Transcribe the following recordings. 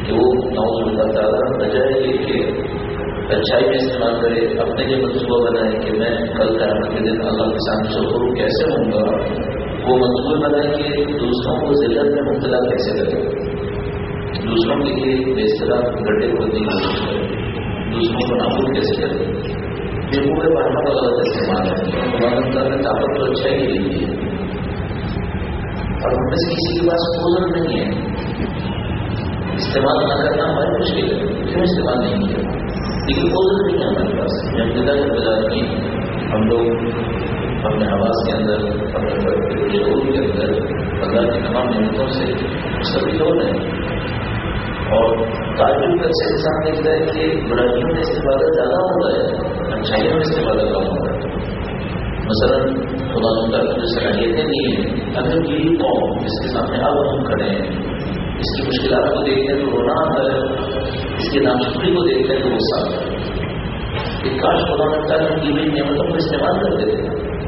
کہ وہ نعوذ باللہ تعالیٰ بجائے یہ کہ اچھائی میں استعمال کرے، اپنے لیے منصوبہ بنائے کہ میں کل قیامت کے دن اللہ کے سامنے شکر کیسے ہوں گا، وہ منصوبہ بنائے کہ دوسروں کو ذلت میں مبتلا کیسے کرے، دوسروں کے لیے بے اصطلاح گڈھے کھودنے کی کوشش کرے، دوسروں کو نابود کیسے کرے، یہ پورے بہانہ کا غلط استعمال ہے۔ ہمارا نے طاقت تو اچھائی کے لیے دی ہے، اور ہم میں سے کسی کے پاس عذر نہیں ہے، استعمال نہ کرنا ہماری مشکل ہے، کیوں استعمال نہیں کیا، لیکن عذر نہیں ہے ہمارے پاس۔ جب بازار کی ہم لوگ اپنے آواز کے اندر، اپنے شعور کے اندر اللہ کی تمام نعمتوں سے مستفید ہو رہے ہیں، اور تعجب کا سے انسان دیکھتا ہے کہ برائیوں میں استفادہ زیادہ ہوتا ہے، اچھائیوں میں استفادہ کم ہوتا ہے۔ مثلاً خدا تعالیٰ کی جو صلاحیتیں نہیں ہیں، اگر یہی قوم جس کے سامنے اب ہم کھڑے ہیں اس کی مشکلات کو دیکھتے ہیں تو رونا آتا ہے، اس کی ناشکری کو دیکھتے ہیں تو غصہ آتا ہے کہ کاش خدا تعالیٰ کی ہوئی نعمتوں کو استعمال کرتے تھے۔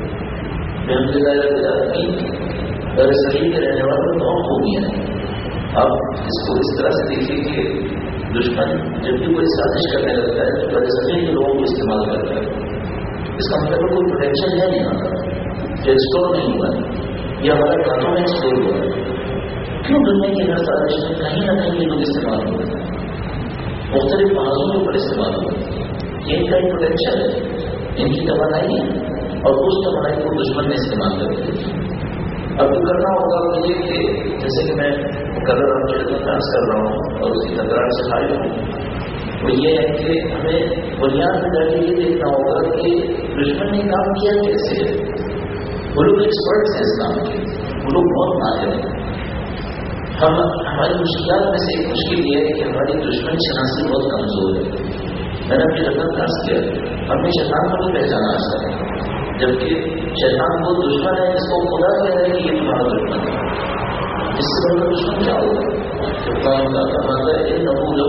در صحیح کے رہنے والوں کو بہت خوبیاں ہیں۔ اب اس کو اس طرح سے دیکھیے کہ دشمن جب بھی کوئی سازش کرنے لگتا ہے تو بڑے صحیح کے لوگوں کو استعمال کرتا ہے، اس کا مطلب کوئی پروٹیکشن ہے نہیں آتا، جو ایکسپلور نہیں ہوا ہے، یہ ہمارے ہاتھوں میں ایکسپلور ہوا ہے۔ کیوں دنیا کی ہر سازش میں کہیں نہ کہیں یہ لوگ استعمال ہوتے ہیں، مختلف محاذوں کے اوپر استعمال ہوتے ہیں، یہ ان کا ایک پروٹیکشن ہے، ان کی توانائی ہے، اور اس توانائی کو دشمن میں استعمال کرتے ہیں۔ اب تو کرنا ہوگا مجھے کہ جیسے کہ میں مقرر آپ کے ڈانس کر رہا ہوں اور اس کی تکرار سے خالی ہوں، وہ یہ ہے کہ ہمیں بنیاد میں جا کے یہ دیکھنا ہوگا کہ دشمن نے کام کیا کیسے ہے۔ وہ لوگ ایکسپرٹس ہیں اس کام کے، وہ لوگ بہت ماہر ہیں۔ ہماری مشکلات میں سے ایک مشکل یہ ہے کہ ہماری دشمن شناسی بہت کمزور ہے۔ میں نے اپنی رقم درس کیا، ہم نے شیطان کو نہیں پہچانا آج تک، جبکہ شیطان وہ دشمن ہے جس کو خدا کہہ رہا ہے کہ یہ تمہارا دشمن ہے۔ اس سے بڑھ کر دشمن کیا ہوگا؟ ہے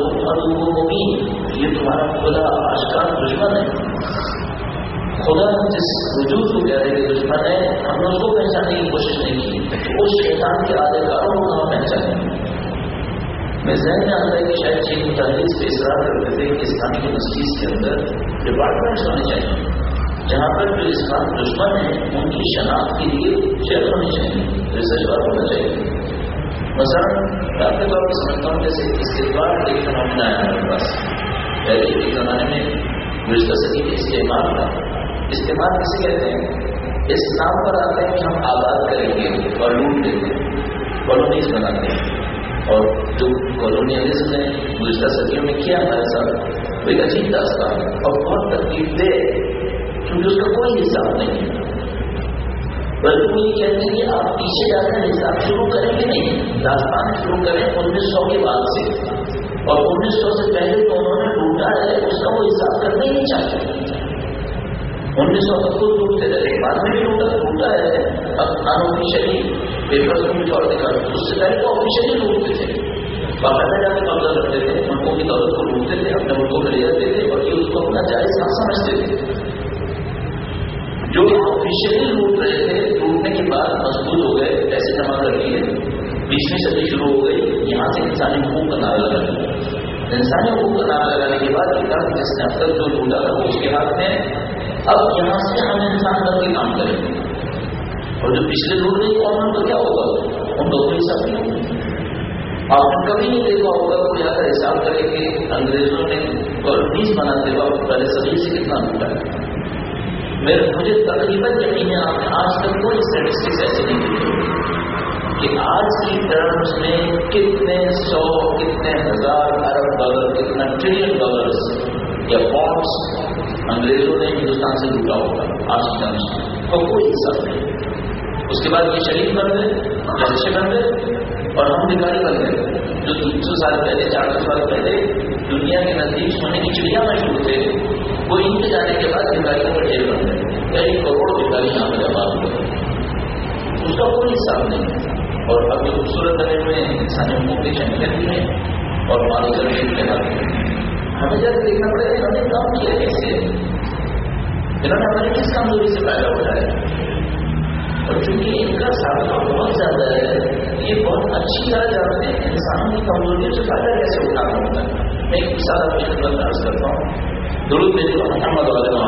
یہ تمہارا خدا آشکار دشمن ہے۔ خدا جس وجود کو کہہ رہے کہ دشمن ہے، ہم نے اس کو پہچاننے کی کوشش نہیں کی، اس شیطان کے آدھے کاروں کو ہم پہچانے۔ میں ذہن میں آتا ہے کہ شاید چین تعلیم پہ اصرار کرتے تھے کہ اسلامی یونیورسٹیز کے اندر ڈپارٹمنٹس ہونے چاہیے جہاں پر جو اسلام دشمن ہے ان کی شناخت کے لیے شہر ہونے چاہیے، ریسرچ ورک ہونا چاہیے۔ مثلاً ڈاکٹر طور پر سمجھتا ہوں جیسے استقبال ایک فنامنا آیا ہمارے پاس، پہلے کے زمانے میں گزشتہ صدی میں استعمال تھا۔ استعمال کسے کہتے ہیں؟ اس نام پر آتے ہیں کہ ہم آباد کریں گے اور لوٹ دیں گے، کالونیز بناتے ہیں، اور جو کالونیلزم نے گزشتہ صدیوں میں کیا ہمارے ساتھ وہ ایک عجیب داستان ہے اور بہت تکلیف دہ، کیونکہ اس کا کوئی حساب نہیں ہے۔ بلکہ وہ یہ کہتے ہیں کہ آپ پیچھے جا کر حساب شروع کریں گے نہیں، داستان شروع کریں 1900 کے بعد سے، اور 1900 سے پہلے تو انہوں نے لوٹا ہے اس کا وہ حساب کرنا ہی نہیں چاہتے۔ 1900 تک تو لوٹتے رہے، بعد میں بھی لوٹا ہے، اب ان آفیشلی پیپر میں بھی اور دکھا، اس سے پہلے تو آفیشلی لوٹتے تھے، باقاعدہ جا کے قبضہ کرتے تھے، ملکوں کی دولت کو لوٹتے تھے، اپنے ملکوں میں لے جاتے تھے اور یہ اس کو اپنا جائز نہ سمجھتے تھے۔ جو آفیشلی لوٹ رہے تھے، لوٹنے کے بعد مضبوط ہو گئے، پیسے جمع کر لیے، 20ویں صدی شروع ہو گئی، یہاں سے انسانی حقوق کا نعرہ لگا۔ انسانی حقوق کا نعرہ لگانے کے بعد یہ کہا جس نے اب تک جو لوٹا تھا وہ اس کے ہاتھ میں، اب یہاں سے ہم انسان بن کے کام کریں گے، اور جو پچھلے لوٹ رہے قوم تو کیا ہوگا، ان کا کوئی حساب نہیں ہوگا۔ آپ نے کبھی نہیں دیکھا ہوگا کوئی اگر حساب کرے کہ انگریزوں نے کالونیز بناتے وقت پہلے صدی سے کتنا لوٹا ہے۔ مجھے تقریباً یقین ہے آپ نے آج تک کوئی اسٹیٹسٹکس ایسے نہیں دیکھے کہ آج کی ٹرمز میں کتنے سو، کتنے ہزار ارب ڈالر، کتنا ٹریلین ڈالرز یا پاؤنڈز انگریزوں نے ہندوستان سے لوٹا ہوگا آج کی ٹرمز کا کوئی حساب نہیں۔ اس کے بعد یہ شریف بن گئے، اچھے بن گئے، اور ہم بھکاری بن گئے۔ جو 300 سال پہلے، 400 سال پہلے دنیا کے نزدیک سونے کی چڑیا مشہور تھے، وہ ان کے جانے کے بعد بھکاریوں پر ڈھیر بن گئے، 1 کروڑ بھکاری یہاں پر آباد ہوئے، اس کا کوئی حساب نہیں۔ اور اب جو خوبصورت بنے ہوئے انسانی حقوق کے چیمپئن بھی ہیں اور مالو زمین کے ہاتھ میں، ہمیں جب دیکھنا پڑے گا ہمیں کام کیا کیسے، انہوں نے ہماری کس کمزوری سے پیدا ہو جائے، اور چونکہ ان کا سابقہ بہت زیادہ ہے یہ بہت اچھی طرح جانتے ہیں انسانوں کی کمزوریوں سے فائدہ کیسے اٹھانا ہوتا ہے. میں ایک مثال اپنی خدمت میں عرض کرتا ہوں. درود بھیجو محمد علیہ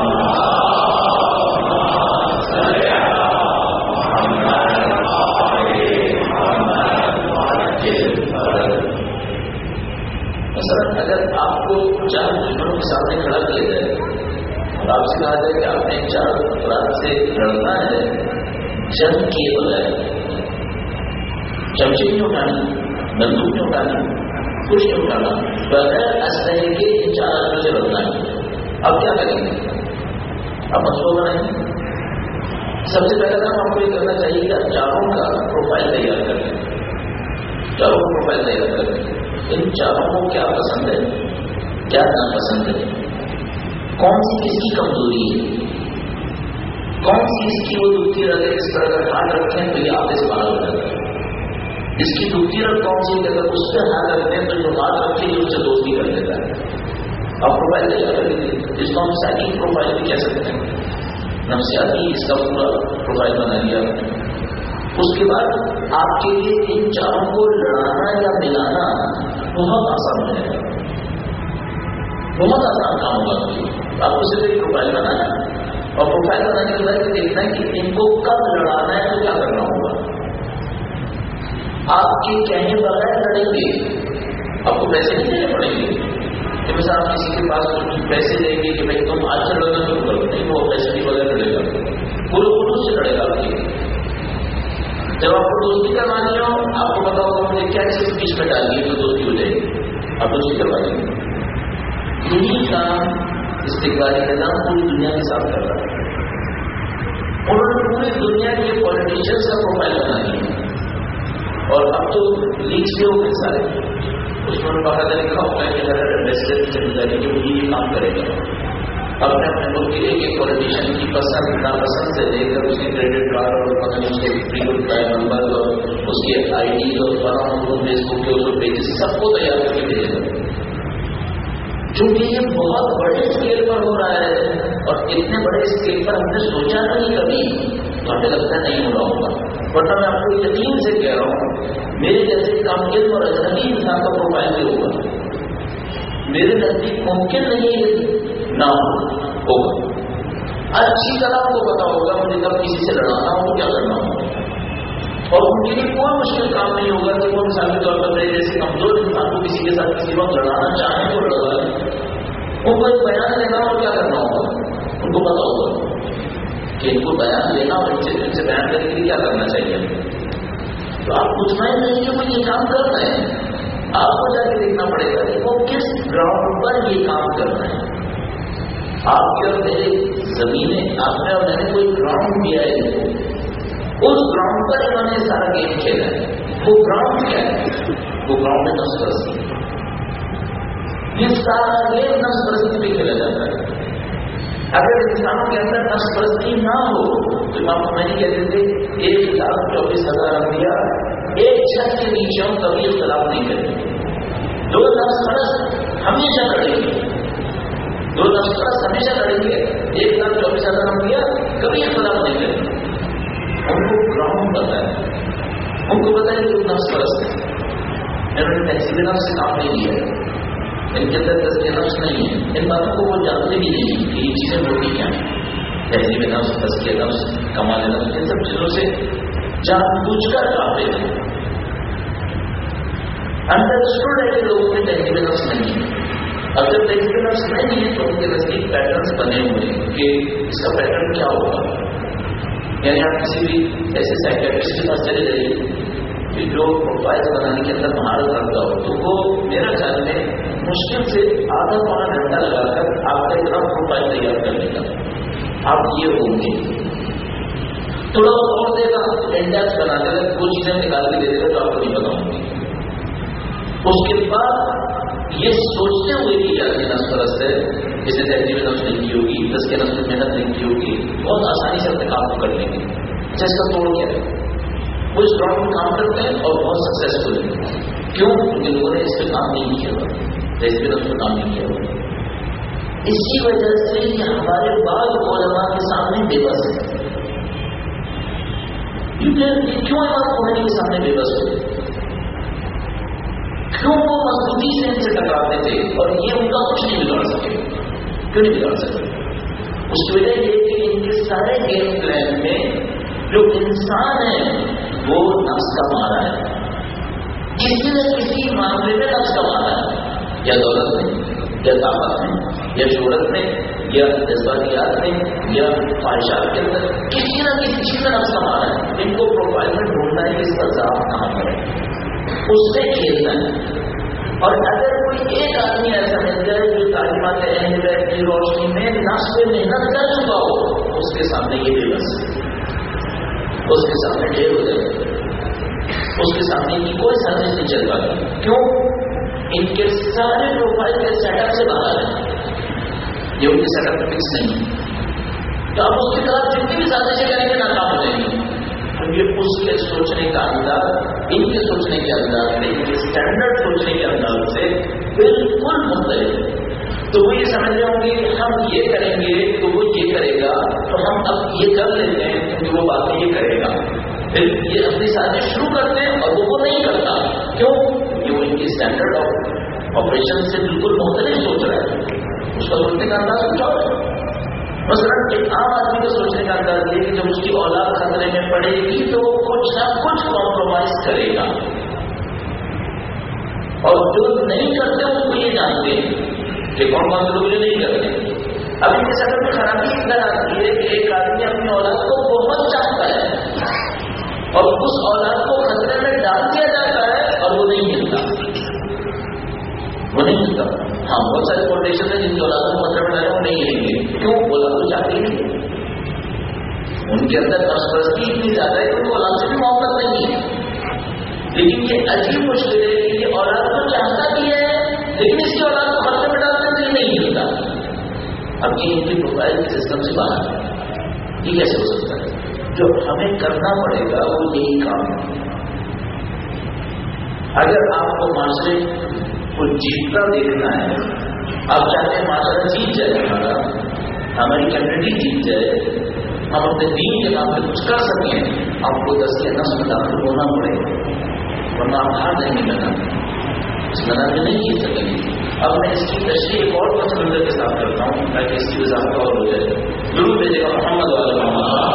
مثلا اگر آپ کو 4 دشمنوں کے سامنے کھڑا کیا جائے اور آپ سے کہا جائے کہ آپ نے 4 افراد سے لڑنا ہے جنگ کیے بغیر، چمچے نہیں اٹھانی، بندوق نہیں اٹھانی، کچھ نہیں اٹھانا، بغیر اسلحے کے ان 4 آدمیوں سے لڑنا ہے، اب کیا کریں گے؟ اب منصوبہ بنائیں گے. سب سے پہلے کام آپ کو یہ کرنا چاہیے کہ آپ 4 کا پروفائل تیار کر لیں. 4 کا پروفائل تیار کر لیں. ان 4 کو کیا پسند ہے، کیا ناپسند ہے، کون سی کس کی کمزوری ہے، کون سی اس کی وہ دکھتی رہے اس پر اگر ہاتھ رکھیں تو یہ آپ سے باہر ہو جاتا ہے. اس کی دکھتی رکھ کون سی کہ اگر اس پہ ہاتھ رکھتے ہیں تو جو ہاتھ رکھے جو اس سے دوستی کر دیتا ہے. آپ پروفائل تیار کر لیجیے، جس کو ہم سائیکل پروفائل بھی کہہ سکتے ہیں. نفسیاتی اس کا پورا پروفائل بنا لیا. اس کے بعد آپ کے لیے ان 4 کو لڑانا یا ملانا بہت آسان ہو جائے گا، بہت آسان کام ہوگا. آپ کو صرف ایک پروفائل بنانا ہے اور پروفائل بنانے کے بعد دیکھنا ہے کہ ان کو کب لڑانا ہے تو کیا کرنا ہوگا. آپ کے کہنے بغیر لڑیں گے، آپ کو پیسے نہیں دینے پڑیں گے. کہ مثلا آپ کسی کے پاس کچھ پیسے دیں گے کہ بھائی تم آج سے لڑنا شروع کرو، نہیں وہ پیسے کے بغیر لڑے گا، پورے خلوص سے لڑے گا. آپ کے جب آپ کو دوستی کروانی ہو آپ کو پتا ہوگا مجھے کیا چیز بیچ میں ڈالیے تو دوستی ہو جائے گی، آپ دوستی کروائیں گے. یہی کام استقبالی نظام پوری دنیا کے ساتھ کر رہا ہے. انہوں نے پوری دنیا کے پولیٹیشینس کا پروفائل بنا دیا اور اب تو لیکس بھی ہو گئے سارے. اس میں باقاعدہ لکھا ہوتا ہے کہ ہر ایمبیسڈر کی ذمہ داری کہ وہ یہ کام کرے گا. اپنے اپنے ملک کے ایک پولیٹیشین کی پسند ناپسند سے لے کر اس کے کریڈٹ کارڈ اور اس کے فریکوینٹ فلائر نمبر اور اس کے آئی ڈی اور فیس بک کے اس پیجز سب کو تیار کر کے بھیجے گا. چونکہ یہ بہت بڑے اسکیل پر ہو رہا ہے اور اتنے بڑے اسکیل پر ہم نے سوچا نہیں کبھی تو ہمیں لگتا ہے نہیں ہو رہا ہوگا. ورنہ میں آپ کو یقین سے کہہ رہا ہوں میرے جیسے کام علم اور اجنبی انسان کا پروفائل بھی ہوگا. میرے نزدیک ممکن نہیں ہے نہ ہوگا. اچھی طرح کو پتا ہوگا مجھے کب کسی سے لڑانا ہو کیا کرنا ہو اور ان کے لیے کوئی مشکل کام نہیں ہوگا کہ وہ مثالی طور پر میرے جیسے کمزور انسان کو کسی کے ساتھ کسی وقت لڑانا چاہیں تو لڑا لیں. ان کو ایک بیان دینا اور کیا کرنا ہوگا ان کو پتا ہوگا کہ ان کو بیان دینا اور ان سے بیان کرنے کے لیے کیا کرنا چاہیے. تو آپ مطمئن نہیں کہ وہ یہ کام کر رہے ہیں. آپ کو جا کے دیکھنا پڑے گا کہ وہ کس گراؤنڈ پر یہ کام کر رہے ہیں. آپ کے اور میرے زمینیں آپ نے اور میں نے کوئی گراؤنڈ دیا ہے اس گراؤنڈ پر انہوں نے سارا گیم کھیلا ہے. وہ گراؤنڈ کیا ہے؟ وہ گراؤنڈ ہے نفس پرستی. یہ سارا گیم نفس پرستی پہ کھیلا جاتا ہے. اگر انسانوں کے اندر نفس پرستی نہ ہو تو آپ کو میں نہیں کہتے تھے 1,24,000 انبیاء ایک چھت کے نیچے ہم کبھی اختلاف نہیں کرتے. 2 نفس پرست ہمیشہ لڑیں گے، 2 نفس پرست ہمیشہ لڑیں گے. 1,24,000 انبیاء کبھی اختلاف نہیں کرتے. ان کو گراؤنڈ پتا ہے، ان کو پتا ہے کہ وہ نفس پرست ہے. انہوں نے تہذیب نفس سے کام نہیں لیا ہے. ان کے اندر تزکیہ نفس نہیں ہے. ان باتوں کو وہ جانتے بھی نہیں کہ یہ چیزیں ہوتی کیا ہیں. تہذیب نفس، تزکیہ نفس، کمال نفس، ان سب چیزوں سے جان بوجھ کر کام لیتے ہیں. انڈرسٹوڈ ہے کہ لوگوں میں تہذیب نفس نہیں ہے. اب جب تہذیب نفس نہیں ہے تو ان کے نزدیک پیٹرنس بنے ہوئے ہیں کہ اس کا پیٹرن کیا ہوگا. یعنی آپ کسی بھی ایسے سائیکیٹرسٹ کے پاس چلے جائیے کہ جو پروفائل بنانے کے اندر مہارت رکھتا ہو تو وہ میرا خیال میں مشکل سے آدھا پونا گھنٹہ لگا کر آپ کا اتنا پروفائل تیار کر لے گا. آپ یہ ہوں گے تھوڑا بہت اور دے گا انڈیکس بنا دے گا، وہ چیزیں نکال کے دے دے گا تو آپ کو نہیں بتاؤں گی. اس کے بعد یہ سوچتے ہوئے کی جاتی نفس پرست ہے جسے تہذیب نفس نہیں کی ہوگی، تزکیہ نفس میں محنت نہیں کی ہوگی، بہت آسانی سے اپنے کام کو کر لیں گے. جس کا توڑ کیا ہے وہ اس گراؤنڈ میں کام کرتے ہیں اور بہت سکسیسفل ہیں. کیوں؟ کیونکہ لوگوں نے اس پہ کام نہیں کیا ہوا، تہذیب نفس پہ کام نہیں کیا ہوا. اسی وجہ سے یہ ہمارے بعض علماء کے سامنے بے بس ہے. کیوں امام خمینی کے سامنے بے بس ہوئے؟ کیوں وہ مضبوطی سے ان سے ٹکراتے تھے اور یہ ان کا کچھ نہیں بگاڑ سکے؟ کیوں نہیں بگاڑ سکے؟ اس کی وجہ یہ کہ ان کے سارے گیم پلان میں جو انسان ہے وہ نفس کا مارا ہے، کسی نہ کسی معاملے میں نفس کا مارا ہے، یا دولت میں یا طاقت میں یا شہرت میں یا جذباتیات میں یا خواہشات کے اندر، کسی نہ کسی چیز میں نفس کا مارا ہے۔ ان کو پروفائل میں ڈھونڈنا ہے کہ اس کا ضابط کہاں پر ہے، اس سے کھیلنا ہے۔ اور اگر کوئی ایک آدمی ایسا مل جائے جو تعلیمات اہل بیت کی روشنی میں نفس پہ محنت کر چکا ہو، اس کے سامنے یہ بے بس، اس کے سامنے ڈھیر ہو جائے، اس کے سامنے کی کوئی سازش نہیں چل پاتی۔ کیوں؟ ان کے سارے پروفائل کے سیٹ اپ سے باہر ہیں، یہ ان کے سیٹ اپ فکس نہیں، تو اب اس کے خلاف جتنی بھی سازشیں کریں گے ناکام ہو جائیں گی، کیونکہ اس کے سوچنے کا انداز ان کے سوچنے کے انداز سے، ان کے اسٹینڈرڈ سوچنے کے انداز سے بالکل مختلف ہے۔ تو وہ یہ سمجھ رہے ہوں گے کہ ہم یہ کریں گے تو وہ یہ کرے گا، تو ہم اب یہ کر لیتے ہیں کیونکہ وہ بات یہ کرے گا، پھر یہ اپنی سازش شروع کرتے ہیں اور وہ نہیں کرتا۔ کیوں؟ کہ وہ ان کی اسٹینڈرڈ آف آپریشن سے بالکل مختلف سوچ رہا ہے، اس کا سوچنے کا انداز کچھ اور ہے۔ مثلا ایک عام آدمی کا سوچنے کا انداز یہ کہ جب اس کی اولاد خطرے میں پڑے گی تو وہ کچھ نہ کچھ کمپرومائز کرے گا، اور جو نہیں کرتے ان کو یہ جانتے ہیں کہ کون کون سے لوگ جو نہیں کرتے۔ اب ان کے سفر میں خرابی ادھر آتی ہے کہ ایک آدمی اپنی اولاد کو بہت چاہتا ہے اور اس اولاد کو خطرے میں ڈال دیا جاتا ہے اور وہ نہیں ملتا، وہ نہیں ملتا۔ ہاں بہت سارے کوٹیشن ہیں جن کی اولادوں کو خطرے میں ڈالے وہ نہیں لیں گے، کیوں؟ اولاد تو چاہتے نہیں، ان کے اندر نفسپرستی اتنی زیادہ ہے کہ ان کو اولاد سے بھی محبت نہیں ہے۔ لیکن یہ عجیب مشکل ہے کہ یہ اولاد کو چاہتا بھی ہے لیکن اس کی اولاد کو خطرے میں ڈالتے تو یہ نہیں ملتا۔ اب یہ ان کی پروفائل کے سسٹم سے باہر ہے، یہ کیسے ہو سکتا ہے؟ جو ہمیں کرنا پڑے گا وہ یہی کام ہے۔ اگر آپ کو معاشرے کو جیتنا دیکھنا ہے، آپ چاہتے ہیں معاشرہ جیت جائے، ہماری کمیونٹی جیت جائے، ہم اپنے دین کے نام پہ کچھ کر سکیں، آپ کو تزکیہ نفس میں داخل ہونا پڑے گا، ورنہ آپ ہار نہیں ملنا، اس میدان میں نہیں جیت سکیں گے۔ اب میں اس کی تشریح ایک اور پس منظر کے ساتھ کرتا ہوں تاکہ اس کی وضاحت اور ہو جائے۔ ضرور بھیجے گا محمد والا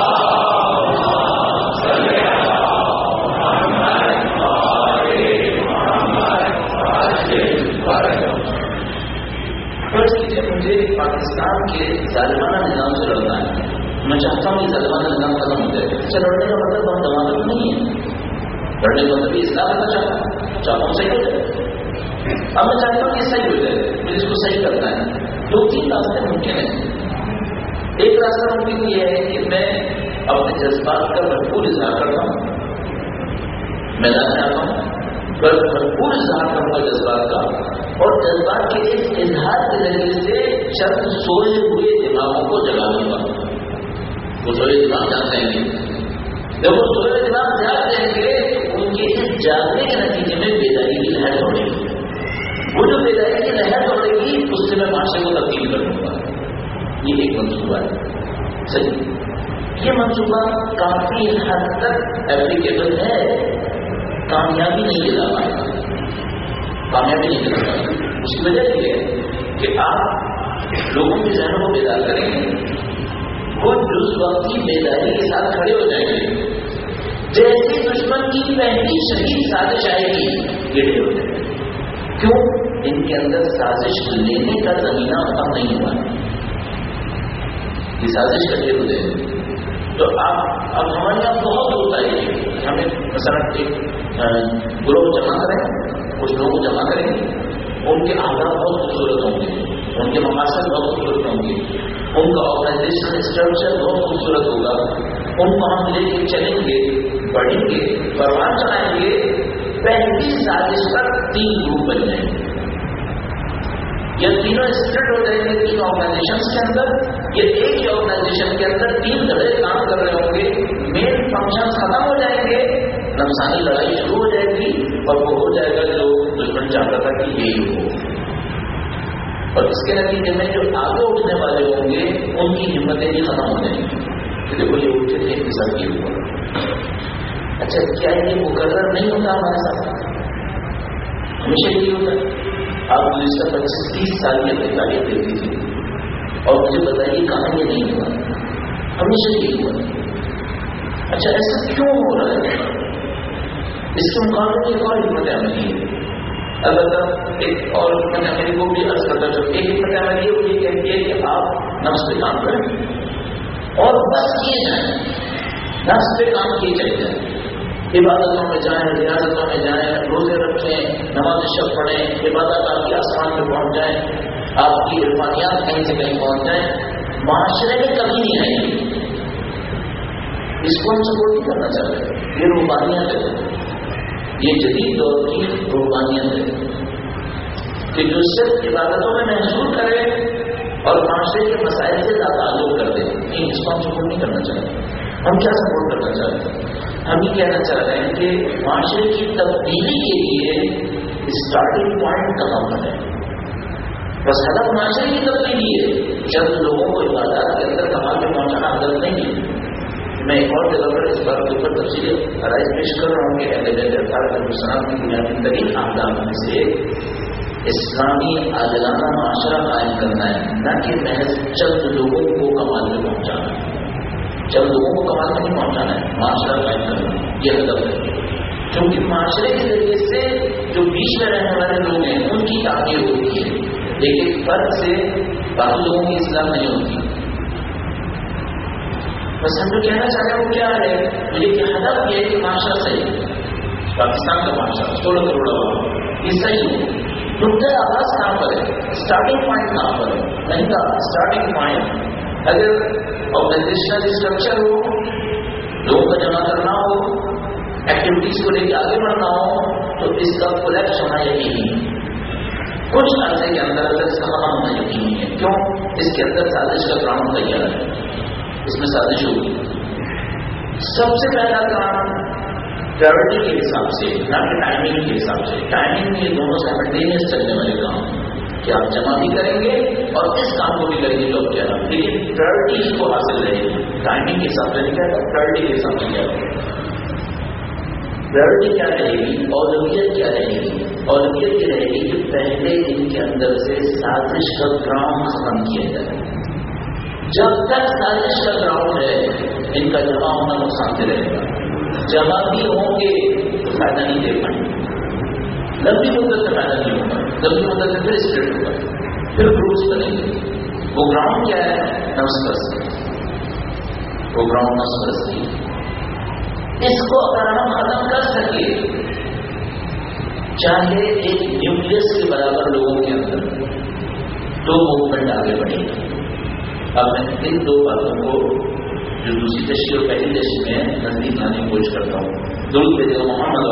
مجھے پاکستان کے ظالمانہ نظام سے لڑنا ہے، میں چاہتا ہوں کہ ظالمانہ نظام ختم ہو جائے۔ اچھا، لڑنے کا مطلب ہم دماغ نہیں ہے، لڑنے کا مطلب اصلاح کرنا چاہتا ہوں صحیح ہو جائے۔ اب میں چاہتا ہوں کہ صحیح ہو جائے، مجھے اس کو صحیح کرنا ہے۔ دو تین راستے ممکن ہیں۔ ایک راستہ ممکن یہ ہے کہ میں اپنے جذبات کا بھرپور اظہار کرتا ہوں، میدان میں آتا ہوں، بھرپور اظہار کروں گا جذبات کا، اور جذبات کے اس اظہار کے ذریعے سے چند سوئے ہوئے دماغوں کو جگا دوں گا۔ وہ سوئے دماغ جانتے ہیں جب وہ سوئے دماغ جاگ جائیں گے تو ان کے اس جاگنے کے نتیجے میں بیداری کی لہر دوڑے گی، وہ جو بیداری کی لہر دوڑے گی اس سے میں معاشرے کو تبدیل کر دوں گا۔ یہ ایک منصوبہ ہے، صحیح۔ یہ منصوبہ کافی حد تک اپلیکیبل ہے، کامیابی نہیں دلا پائے گا، کامیابی نہیں دلا پائے گا۔ اس کی وجہ یہ ہے کہ آپ لوگوں کے ذہنوں کو بیدار کریں گے، وہ جز وقتی بیداری کے ساتھ کھڑے ہو جائیں گے، جیسے دشمن کی پہلی شدید سازش آئے گی یہ ڈھیر ہو جائے گا۔ کیوں؟ ان کے اندر سازش لینے کا زمینہ اب نہیں ہوا، یہ سازش کا ڈھیر ہو جائے گا۔ تو اب ہمارے یہاں بہت ہوتا ہے کہ ہمیں مثلا ایک گروہ جمع کریں، کچھ لوگوں کو جمع کریں گے، ان کے آداب بہت خوبصورت ہوں گے، ان کے مقاصد بہت خوبصورت ہوں گے، ان کا آرگنائزیشن اسٹرکچر بہت خوبصورت ہوگا، ان کو ہم لے کے چلیں گے، بڑھیں گے، پروان چلائیں گے، پہلی سازش پر 3 گروپ بن جائیں گے، یا تینوں اسپلٹ ہو جائیں گے 3 آرگنائزیشن کے اندر، یا ایک ہی آرگنائزیشن کے اندر 3 دھڑے کام کر رہے ہوں گے، مین فنکشن ختم ہو جائیں گے، نفسانی لڑائی شروع ہو جائے گی، اور وہ ہو جائے گا جو دشمن چاہتا تھا کہ یہی ہو، اور اس کے نتیجے میں جو آگے اٹھنے والے ہوں گے ان کی ہمتیں بھی ختم ہو جائیں گی کہ دیکھو یہ اٹھے تھے ان کے ساتھ یہ ہوا، اچھا کیا یہ مقرر نہیں ہوتا ہمارے ساتھ؟ ہمیشہ یہی ہوتا ہے. آپ گزشتہ 25-30 سال کی اپنی تاریخ دیکھ لیجیے اور مجھے بتائیے کہاں یہ نہیں ہوا. ہمیشہ یہی ہوا. اچھا ایسا کیوں ہو رہا ہے؟ اس کے مقابلے میں ایک اور حکمت عملی ہے. البتہ ایک اور حکمت عملی کو بھی عرض کرتا جو ایک حکمت عملی وہ یہ کہتی ہے کہ آپ نفس پہ کام کریں اور بس کیے جائیں، نفس پہ کام کیے چلے جائیں. عبادتوں میں جائیں، ریاضتوں میں جائیں، روزے رکھیں، نماز شب پڑھیں، عبادت آپ کی آسمان پہ پہنچ جائیں، آپ کی عرفانیات کہیں سے کہیں پہنچ جائیں. معاشرے میں کبھی نہیں آئیں گے. اس کو ہم سپورٹ نہیں کرنا چاہ رہے. یہ روحانیت ہے، یہ جدید دور کی روحانیت ہے کہ جو صرف عبادتوں میں محصول کرے اور معاشرے کے مسائل سے تعلق کر دے. اس کو ہم سپورٹ نہیں کرنا چاہ رہے. ہم کیا سپورٹ کرنا چاہ رہے ہیں؟ ہم یہ کہنا چاہ رہے ہیں کہ معاشرے کی تبدیلی کے لیے اسٹارٹنگ پوائنٹ کہاں پر ہے. بس ہدف معاشرے کی تبدیلی ہے. چند لوگوں کو عبادات کے اندر کمال میں پہنچانا ہدف نہیں ہے. میں ایک اور جگہ پر اس بات کے اوپر تفصیل آرائش پیش کر رہا ہوں کہ اہل السلام کی بنیادی ترین اہداف میں سے اسلامی عادلانہ معاشرہ قائم کرنا ہے، نہ کہ محض چند لوگوں کو کمال میں پہنچانا ہے. چند لوگوں کو کمال میں نہیں پہنچانا ہے، معاشرہ قائم کرنا یہ ہدف ہے. کیونکہ معاشرے کے ذریعے سے جو بیچ میں رہنے والے لوگ ہیں ان کی تعمیر ہوتی ہے، لیکن فرق سے باقی لوگوں کی اصلاح نہیں ہوتی. بس ہم جو کہنا چاہ رہے ہیں وہ کیا ہے؟ مجھے کہ ہدف یہ ہے کہ معاشرہ صحیح، پاکستان کا معاشرہ 16 کروڑ عوام یہ صحیح ہو. نقطۂ آغاز کہاں پر ہے؟ اسٹارٹنگ پوائنٹ کہاں پر ہے؟ نہیں تھا اسٹارٹنگ پوائنٹ اگر آرگنائزیشنل اسٹرکچر ہو، لوگوں کا جمع کرنا ہو، ایکٹیویٹیز کو لے کے آگے بڑھنا ہو تو اس کا کولیپس ہونا یقینی ہے. کچھ عرصے کے اندر اس کا ختم ہونا یقینی ہے. کیوں؟ اس کے اندر سازش کا گراؤنڈ تیار ہے. اس میں سازش ہوگی. سب سے پہلا کام پرائرٹی کے حساب سے، نہ کہ ٹائمنگ کے حساب سے. ٹائمنگ میں یہ دونوں سائملٹینیس چلنے والے کام کہ آپ جمع بھی کریں گے اور اس کام کو بھی کریں گے. لوگ کیا رہا لیکن پرائرٹی کو حاصل رہے گی. ٹائمنگ کے حساب سے نہیں کیا، پرائرٹی کے حساب سے کیا ہوگا. پرائرٹی کیا رہے گی؟ اولویت کیا رہے گی؟ اولویت یہ رہے گی کہ پہلے ان کے اندر سے سازش کا گراؤنڈ ختم کیا جائے. جب تک سازش کا گراؤنڈ ہے ان کا جمع ہونا نقصان سے رہے گا. جمع بھی ہوں گے تو فائدہ نہیں دے پائیں گے. لمبی مدت سے فائدہ نہیں ہوگا. لمبی مدت سے پھر اسپرٹ ہوگا، پھر گروپس بنیں گے. وہ گراؤنڈ کیا ہے؟ نفس پرستی. وہ گراؤنڈ نفس پرستی. اس کو اگر ہم ختم کر سکے، چاہے ایک نیوکلس کے برابر لوگوں کے اندر، تو موومنٹ آگے بڑھے گی. اب میں ان دو باتوں کو جو دوسری تشریح اور پہلی تشریح میں نزدیک لانے کی کوشش کرتا ہوں. درود بھیجو محمد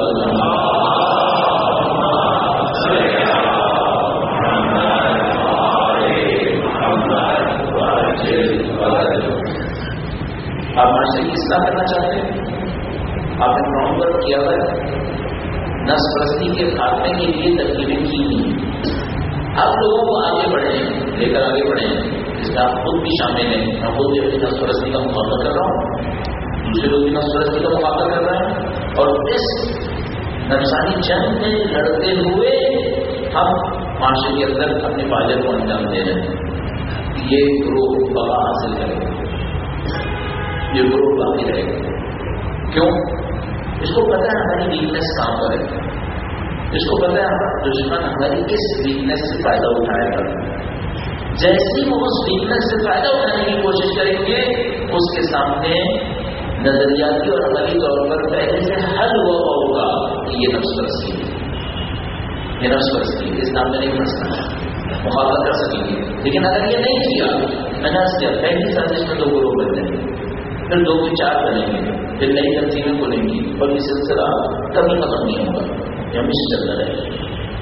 آپ معاشرے کی اصلاح کرنا چاہتے ہیں. آپ نے گراؤنڈ ورک کیا ہوا ہے. نفس پرستی کے خاتمے کے لیے ترکیبیں کی نہیں. آپ لوگوں کو آگے بڑھیں، لے کر آگے بڑھیں. اس میں آپ خود بھی شامل ہیں. میں خود بھی اپنی نفس پرستی کا مقابلہ کر رہا ہوں، دوسرے لوگ بھی نفس پرستی کا مقابلہ کر رہے ہیں، اور اس نفسانی جنگ میں لڑتے ہوئے ہم معاشرے کے اندر اپنے فائدے کو انجام دے رہے ہیں. یہ گروہ بقا حاصل کرے گا، یہ گروہ باقی رہے گا. کیوں؟ اس کو پتہ ہے ہماری ویکنیس کہاں پر ہے. اس کو پتہ ہے ہمارا دشمن ہماری کس ویکنیس سے فائدہ اٹھائے گا. جیسی وہ اس ویکنیس سے فائدہ اٹھانے کی کوشش کریں گے، اس کے سامنے نظریاتی اور عملی طور پر پہلے سے حل ہوا ہوگا کہ یہ نفس پرستی ہے، یہ نفس پرستی ہے، اس نام میں نہیں پھنسنا ہے، مقابلہ کر سکیں گے. لیکن اگر یہ نہیں کیا، میں نے کیا پہلی سازش میں 2 گروہ بن جائیں گے، پھر 2 کو 4 بنیں گے، پھر نئی تنظیمیں کھلیں گی، اور یہ سلسلہ کبھی ختم نہیں ہوگا، یہ ہمیشہ چلتا رہے گا.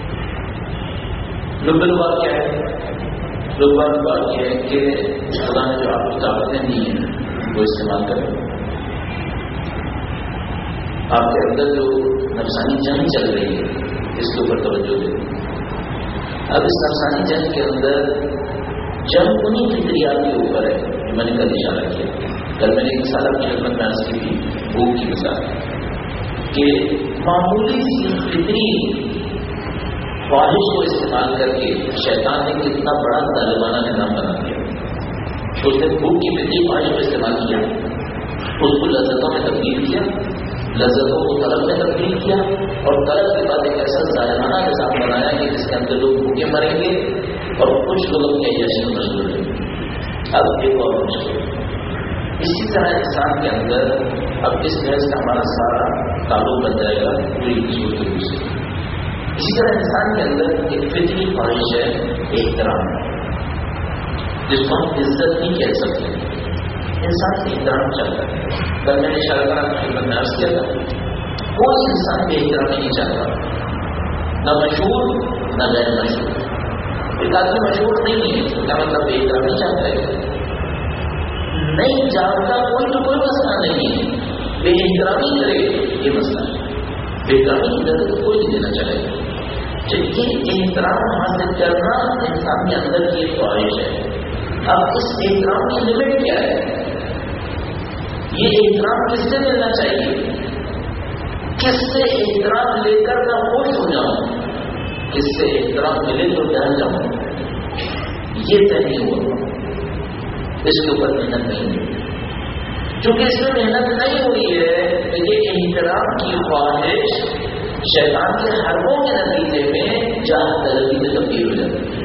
لبل بات کیا ہے؟ لبل بات یہ ہے کہ خدا نے جو آپ کو طاقتیں دی ہیں وہ استعمال کریں. آپ کے اندر جو نفسانی جنگ چل رہی ہے اس کے اوپر توجہ دیں. اب اس نفسانی جنگ کے اندر جنگ انہیں فطریات کے اوپر ہے جو میں نے کل اشارہ کیا. کل میں نے ایک مثال اپنی خدمت میں عرض کی تھی، بھوک کی مثال. کہ معمولی سی فطری خواہش کو استعمال کر کے شیطان نے کتنا بڑا ظالمانہ نظام بنا دیا. اس نے بھوک کی فطری خواہش کو استعمال کیا، اس کو لذتوں میں تبدیل کیا، لذتوں کو طلب میں تبدیل کیا، اور طلب کے بعد ایک ایسا ظالمانہ نظام بنایا کہ جس کے اندر لوگ بھوکے مریں گے اور کچھ لوگ اپنے عیاشی میں مشغول رہیں گے. اب ایک اور مشکل اسی طرح انسان کے اندر اب اس طرح سے ہمارا سارا تعلق بن جائے گا پوری صورت سے. اسی طرح انسان کے اندر ایک فطری خواہش ہے احترام، جس کو ہم عزت نہیں کہہ سکتے. انسان کی احترام چاہتا ہے. کل میں نے اشارہ کرا خدمت میں عرض کیا تھا، کوئی انسان بے احترامی نہیں چاہتا، نہ مشہور نہ غیر مشہور. ایک آدمی مشہور نہیں ہے تو کیا مطلب بے احترامی چاہتا ہے؟ نہیں جانتا کوئی تو کوئی مسئلہ نہیں ہے، بے احترامی کرے یہ مسئلہ ہے. بے احترامی کی اجازت کوئی نہیں دینا چاہے گا. یہ احترام حاصل کرنا انسان کے اندر کی ایک خواہش ہے. اب اس احترام کی لمٹ کیا ہے؟ یہ احترام کس سے ملنا چاہیے؟ کس سے احترام لے کر میں خوش ہو جاؤں، کس سے احترام ملے تو ڈر جاؤں، یہ طے نہیں ہوا. اس کے اوپر محنت نہیں ہوئی. چونکہ اس میں محنت نہیں ہوئی ہے تو یہ احترام کی خواہش شیطان کے حربوں کے نتیجے میں جان طلبی میں تبدیل ہو جاتی ہے،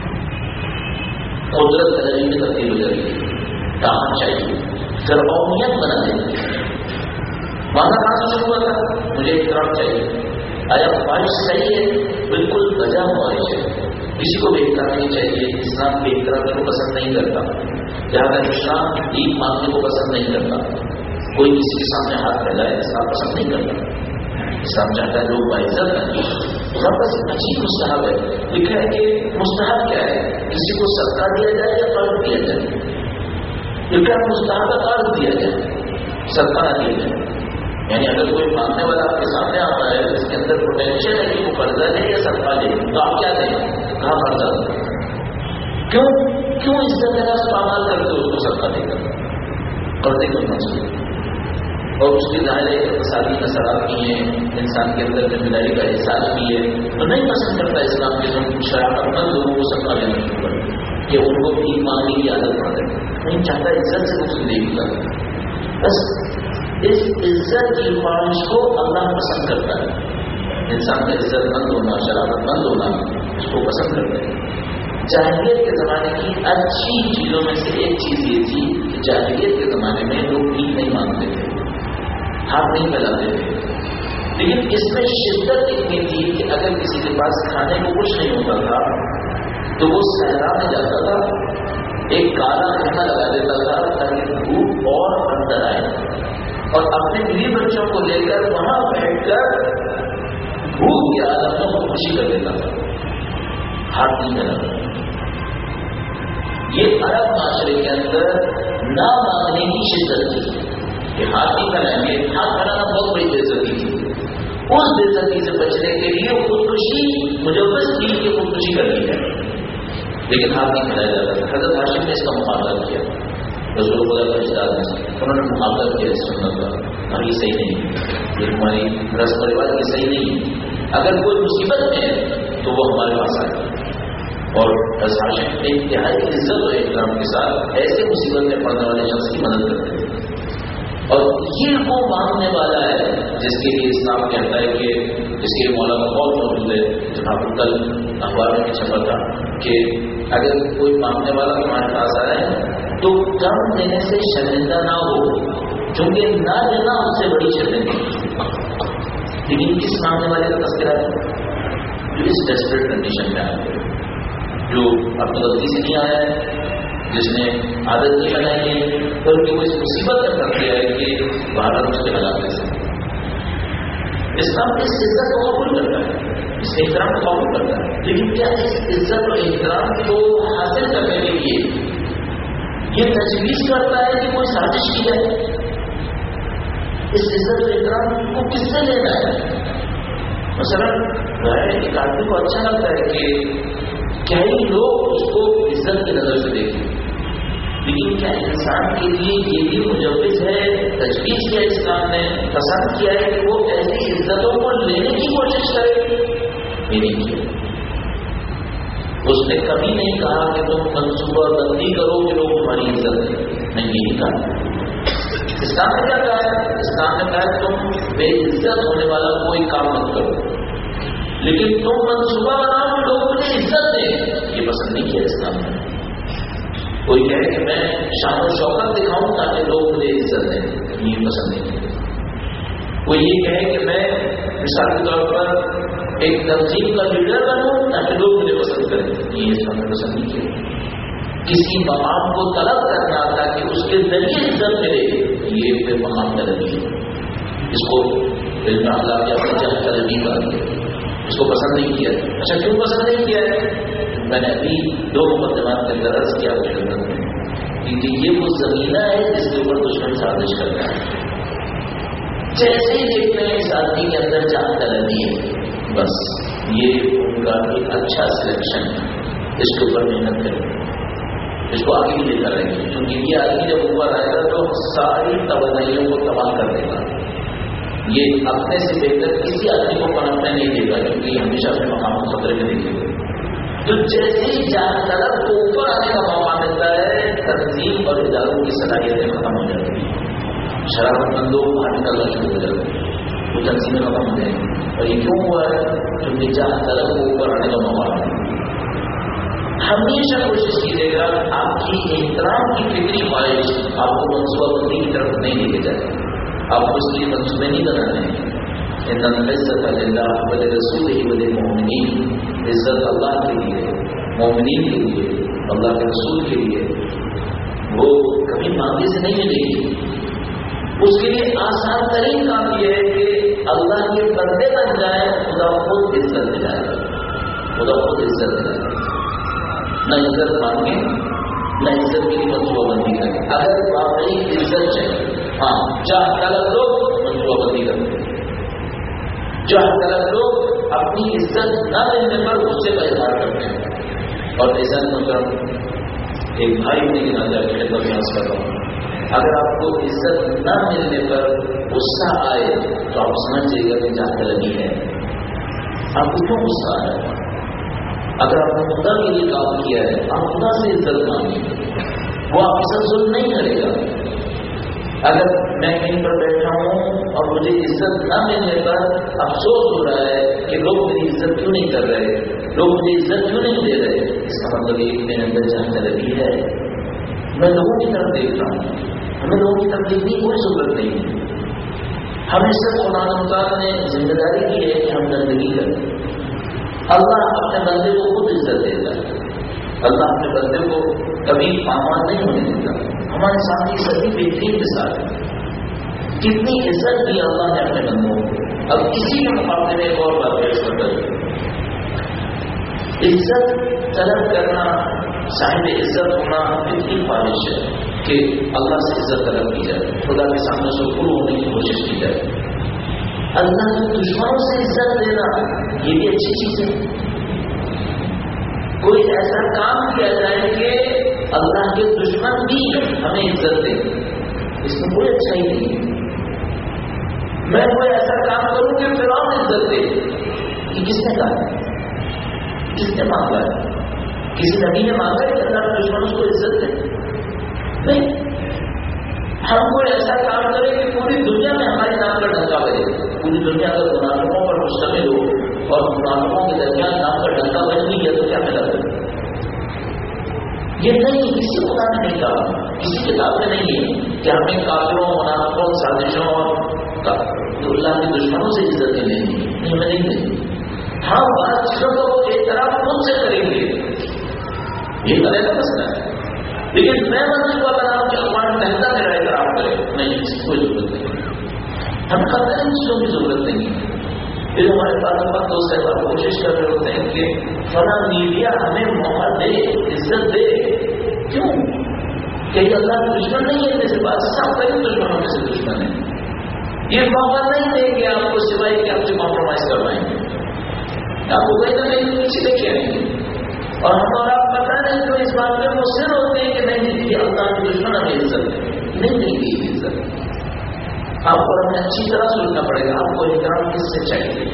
قدرت طلبی میں تبدیل ہو جاتی ہے. کام چاہیے فرعونیت بنا دیتی ہے. مانا کہاں سے شروع ہوا تھا؟ مجھے احترام چاہیے. آیا خواہش صحیح ہے؟ بالکل وجہ خواہش ہے. کسی کو بے احترامی چاہیے. اسلام بے احترامی کو پسند نہیں کرتا، لہٰذا اسلام بھیک مانگنے کو پسند نہیں کرتا. کوئی کسی کے سامنے ہاتھ پھیلائے اسلام پسند نہیں کرتا. اسلام چاہتا ہے لوگ باعزت رہیں. وہاں پر عجیب مستحب ہے. لکھا ہے کہ مستحب کیا ہے؟ کسی کو صدقہ دیا جائے یا قرض دیا جائے. لکھا ہے مستحب قرض دیا جائے، صدقہ نہ دیا جائے. یعنی اگر کوئی مانگنے والا آپ کے سامنے آتا ہے اس کے اندر پوٹینشیل ہے کہ وہ قرضہ دے یا صدقہ دے، تو آپ کیا دیں؟ کہاں قرضہ دیں؟ کیوں اس طرح کا استعمال کرتے ہو اس کو صدقہ دے کر؟ قرضے کو منظور اور اس کی ظاہر ہے اقتصادی اثرات بھی ہیں، انسان کے اندر ذمہ داری کا احساس بھی ہے. تو نہیں پسند کرتا اسلام کے ہم شرافت مند لوگوں کو صدقہ دینا شروع کریں کہ ان کو بھی مانگنے کی عادت پڑ جائے. نہیں چاہتا عزت سے اس کو دے گا. بس اس عزت کی خواہش کو اللہ پسند کرتا ہے. انسان کا عزت مند ہونا، شرافت مند ہونا اس کو پسند کرتا ہے. جاہلیت کے زمانے کی اچھی چیزوں میں سے ایک چیز یہ تھی کہ جاہلیت کے زمانے میں لوگ بھیک نہیں مانگتے تھے، ہاتھ نہیں پھیلاتے تھے. لیکن اس میں شدت اتنی تھی کہ اگر کسی کے پاس کھانے کو کچھ نہیں ہوتا تھا تو وہ صحرا میں جاتا تھا، ایک کالا کھانا لگا دیتا تھا تاکہ دھوپ اور اندر آئے، اور اپنے بیوی بچوں کو لے کر وہاں بیٹھ کر بھوک کی عادتوں کو خوشی کر دیتا تھا. ہاتھ نہیں پھیلاتا. یہ عرب معاشرے کے اندر نہ مانگنے کی شدت تھی کہ ہاتھ نہیں پھیلائیں گے. ہاتھ پھیلانا بہت بڑی بےعزتی تھی. اس بےعزتی سے بچنے کے لیے خودکشی مجوز تھی کہ خودکشی کر لی جائے، لیکن ہاتھ نہیں پھیلایا جاتا تھا. حضرت ہاشم نے اس کا مقابلہ کیا، رسول خدا کا اجتہاد میں انہوں نے مقابلہ کیا اس سنت کا. اور یہ صحیح نہیں، یہ ہماری رسم و رواج کی صحیح نہیں. اگر کوئی مصیبت میں ہے تو وہ ہمارے پاس آئے. اور ہاشم نے انتہائی عزت و احترام کے ساتھ ایسے مصیبت میں پڑنے والے شخص کی مدد کرتے تھے. اور یہ وہ مانگنے والا ہے جس کے لیے اسلام کہتا ہے کہ جس کے مولا کا قول موجود ہے، جہاں پر کل اخبار میں چھپا تھا کہ اگر کوئی مانگنے والا تمہارے پاس آ رہا ہے تو کم دینے سے شرمندہ نہ ہو، کیونکہ نہ دینا اس سے بڑی شرمندگی. لیکن کس مانگنے والے کا تذکرہ ہے جو اس ڈیسپریٹ کنڈیشن میں آیا ہے، جو اپنی غلطی سے نہیں آیا ہے، جس نے عادت نہیں بنائی ہے بلکہ وہ اس مصیبت میں کر دیا ہے کہ باہر اس کے علاقے سے. اسلام اس عزت کو قبول کرتا ہے، اس احترام کو قبول کرتا ہے. لیکن کیا اس عزت و احترام کو حاصل کرنے کے لیے یہ تجویز کرتا ہے کہ کوئی سازش کی جائے؟ اس عزت و احترام کو کس سے لینا ہے؟ مثلا ایک آدمی کو اچھا لگتا ہے کہ کئی لوگ اس کو عزت کی نظر سے دیکھیں، لیکن کیا انسان کے لیے یہ بھی مجوز ہے، تجویز کیا اسلام نے، پسند کیا ہے کہ وہ ایسی عزتوں کو لینے کی کوشش کرے؟ یہ نہیں کیا. اس نے کبھی نہیں کہا کہ تم منصوبہ بندی کرو کہ لوگ تمہاری عزت دیں، نہیں یہی کہا. اسلام نے کیا کہا ہے؟ اسلام نے کہا تم بے عزت ہونے والا کوئی کام مت کرو، لیکن تم منصوبہ بناؤ کہ لوگ مجھے عزت دیں، یہ پسند نہیں کیا اسلام نے. کوئی کہے کہ میں شان و شوکت دکھاؤں تاکہ لوگ مجھے عزت دیں، یہ پسند نہیں کیا. کوئی یہ کہے کہ میں مثال کے طور پر ایک تنظیم کا لیڈر بنوں تاکہ لوگ مجھے پسند کریں، یہ اسلام نے پسند نہیں کیا. کسی مقام کو طلب کرنا تاکہ اس کے ذریعے عزت ملے، یہ بے مقام طلبی ہے. اس کو علم اخلاق یا جہل طلبی کا اس کو پسند نہیں کیا. اچھا کیوں پسند نہیں کیا ہے؟ میں نے ابھی 2 مقدمات کے اندر عرض کیا کیونکہ یہ وہ زمینہ ہے جس کے اوپر دشمن سازش کرتا ہے. جیسے ہی دیکھتے ہیں اس آدمی کے اندر جہل طلبی ہے، بس یہ ان کا ایک اچھا سلیکشن، اس کے اوپر محنت کریں، اس کو آگے بھی لے کر رہیں گے. کیونکہ یہ آدمی جب اوپر آئے گا تو ساری توانائیوں کو تباہ کر دے گا. یہ اپنے سے بہتر کسی آدمی کو پنپنے نہیں دے گا، کیونکہ یہ ہمیشہ اپنے مقام کو خطرے میں دیکھے گا. تو جیسے ہی جہاں طلب کو اوپر آنے کا موقع ملتا ہے، تنظیم اور اداروں کی صلاحیتیں ختم ہو جاتی ہیں. شرارت مندوں باہر نکلنا شروع ہو جاتے ہیں، وہ تنظیمیں ختم ہو جائیں گی. اور یہ کیوں ہوا ہے؟ کیونکہ جہاں طلب کو اوپر آنے کا موقع ملتا ہے. ہمیشہ کوشش کیجیے گا آپ کی احترام کی فکری خواہش آپ کو منصوبہ بندی کی طرف نہیں لے کے جائے. آپ کو اس لیے منصوبے نہیں بنانے ہیں. ان العزت للہ ولرسولہ وللمؤمنین، عزت اللہ کے لیے، مومنین کے لیے، اللہ کے رسول کے لیے. وہ کبھی مانگے سے نہیں ملے گی. اس کے لیے آسان ترین کام یہ ہے کہ اللہ کے بندے بن جائیں، خدا خود عزت دلائے، خدا خود عزت دلائے. نہ عزت مانگے نہ عزت کی منصوبہ بندی کریں. اگر واقعی عزت چاہیے، ہاں جہاں طلب لوگ منصوبہ بندی کرتے ہیں، جہاں طلب لوگ اپنی عزت نہ ملنے پر غصے کا اظہار کرتے ہیں. اور ایسا مطلب ایک بھائی نے نہ جا کے خدمت کر رہا ہوں، اگر آپ کو عزت نہ ملنے پر غصہ آئے تو آپ سمجھیے گا کہ جہاں طلبی ہے. آپ کو کیوں غصہ آ رہا ہے؟ اگر آپ نے خدا کے لیے کام کیا ہے، آپ خدا سے عزت مانگیں، وہ آپ کے ساتھ ظلم نہیں کرے گا. اگر میں کہیں پر بیٹھا ہوں اور مجھے عزت نہ ملنے پر افسوس ہو رہا ہے کہ لوگ میری عزت کیوں نہیں کر رہے، لوگ مجھے عزت کیوں نہیں دے رہے، اس کا مطلب یہ کہ میرے اندر جہاں طلبی ہے. میں لوگوں کی طرف دیکھ رہا ہوں، ہمیں لوگوں کی طرف دیکھنے کی کوئی ضرورت نہیں ہے. ہمیں صرف قرآن پاک نے ذمہ داری کی ہے کہ ہم زندگی کریں. اللہ اپنے بندے کو خود عزت دیتا ہے. اللہ اپنے بندے کو کبھی پامال نہیں ہونے دیتا. ہمارے سامنے سبھی بہترین مثال ہے، کتنی عزت دی اللہ نے اپنے بندوں کو. اب اسی کے مقابلے میں ایک اور بات پیش کرتا ہے، عزت طلب کرنا، صاحب عزت ہونا اتنی خواہش ہے کہ اللہ سے عزت طلب کی جائے، خدا کے سامنے سے پور ہونے کی کوشش کی جائے. اللہ کے دشمنوں سے عزت دینا یہ بھی اچھی چیز ہے. کوئی ایسا کام کیا جائے کہ اللہ کے دشمن بھی ہمیں عزت دے، اس میں کوئی اچھائی نہیں ہے. میں کوئی ایسا کام کروں کہ فرعون عزت دے، یہ کس نے کہا ہے؟ کس نے مانگا ہے؟ کسی نبی نے مانگا ہے کہ اللہ کے دشمن اس کو عزت دے؟ نہیں. ہم کوئی ایسا کام کریں کہ پوری دنیا میں ہمارے نام کا ڈنکا بجے، پوری دنیا اگر منافقوں پر مشتمل ہو اور منافقوں کے درمیان نام کا ڈنکا بج نہیں گیا تو کیا ملا؟ یہ نہیں، کسی خدا نے نہیں کہا، کسی کتاب میں نہیں ہے کہ ہمیں کافروں، منافقوں، سازشوں اور اللہ کے دشمنوں سے عزت نہیں دینی، نہیں ہمیں نہیں دینی. ہاں بات چیزوں کو اعتراف خود سے کریں گے، یہ غلط کا مسئلہ ہے. لیکن میں منصوبہ بناؤں کہ اخبار پہلا میرا اعتراف کرے، نہیں، اس کی کوئی ضرورت نہیں. ہم کرتے ہیں چیزوں کی ضرورت نہیں ہے. پھر ہمارے پاس دوست صاحب کوشش کر رہے ہوتے ہیں کہ فلاں میڈیا ہمیں موقع دے، عزت دے. کیوں؟ کہ یہ اللہ کے دشمن نہیں ہے، جیسے بات سب کئی دشمنوں میں سے دشمن ہے. یہ موقع نہیں دیں گے آپ کو سوائے کہ آپ سے کمپرومائز کروائیں گے، آپ کو کوئی نہ کہیں پیچھے لے کے آئیں گے. اور ہم اور آپ پتہ نہیں تو اس بات میں مصر ہوتے ہیں کہ نہیں، یہ اللہ کے کے دشمن ہمیں عزت نہیں مل گئی عزت. آپ کو ہمیں اچھی طرح سوچنا پڑے گا آپ کو احترام کس سے چاہیے.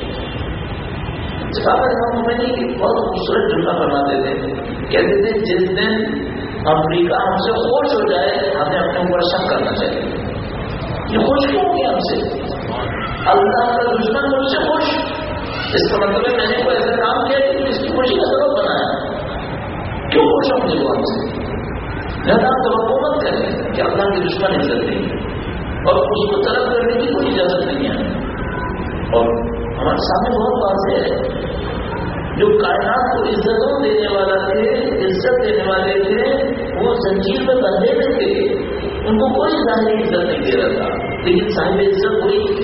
ہمیں بہت خوبصورت جملہ فرماتے تھے, کہتے تھے جس دن امریکہ ہم سے خوش ہو جائے ہمیں اپنے اوپر شک کرنا چاہیے. یہ خوش کیوں ہو گیا ہم سے؟ اللہ کا دشمن مجھ سے خوش, اس کا مطلب ہے میں نے کوئی ایسا کام کیا کہ اس کی خوشی کا سبب بنایا. کیوں خوش ہوں گے وہ ہم سے؟ لہٰذا آپ توقع مت کریں کہ اللہ کے دشمن عزت دیں اور اس کو طلب کرنے کی کوئی اجازت نہیں ہے. اور ہمارے سامنے بہت واضح ہے, جو کائنات کو عزتوں دینے والا تھے, عزت دینے والے تھے, وہ زنجیر میں بندھے میں تھے, ان کو کوئی ظاہری عزت نہیں دے رہا تھا. لیکن صاحب عزت وہی,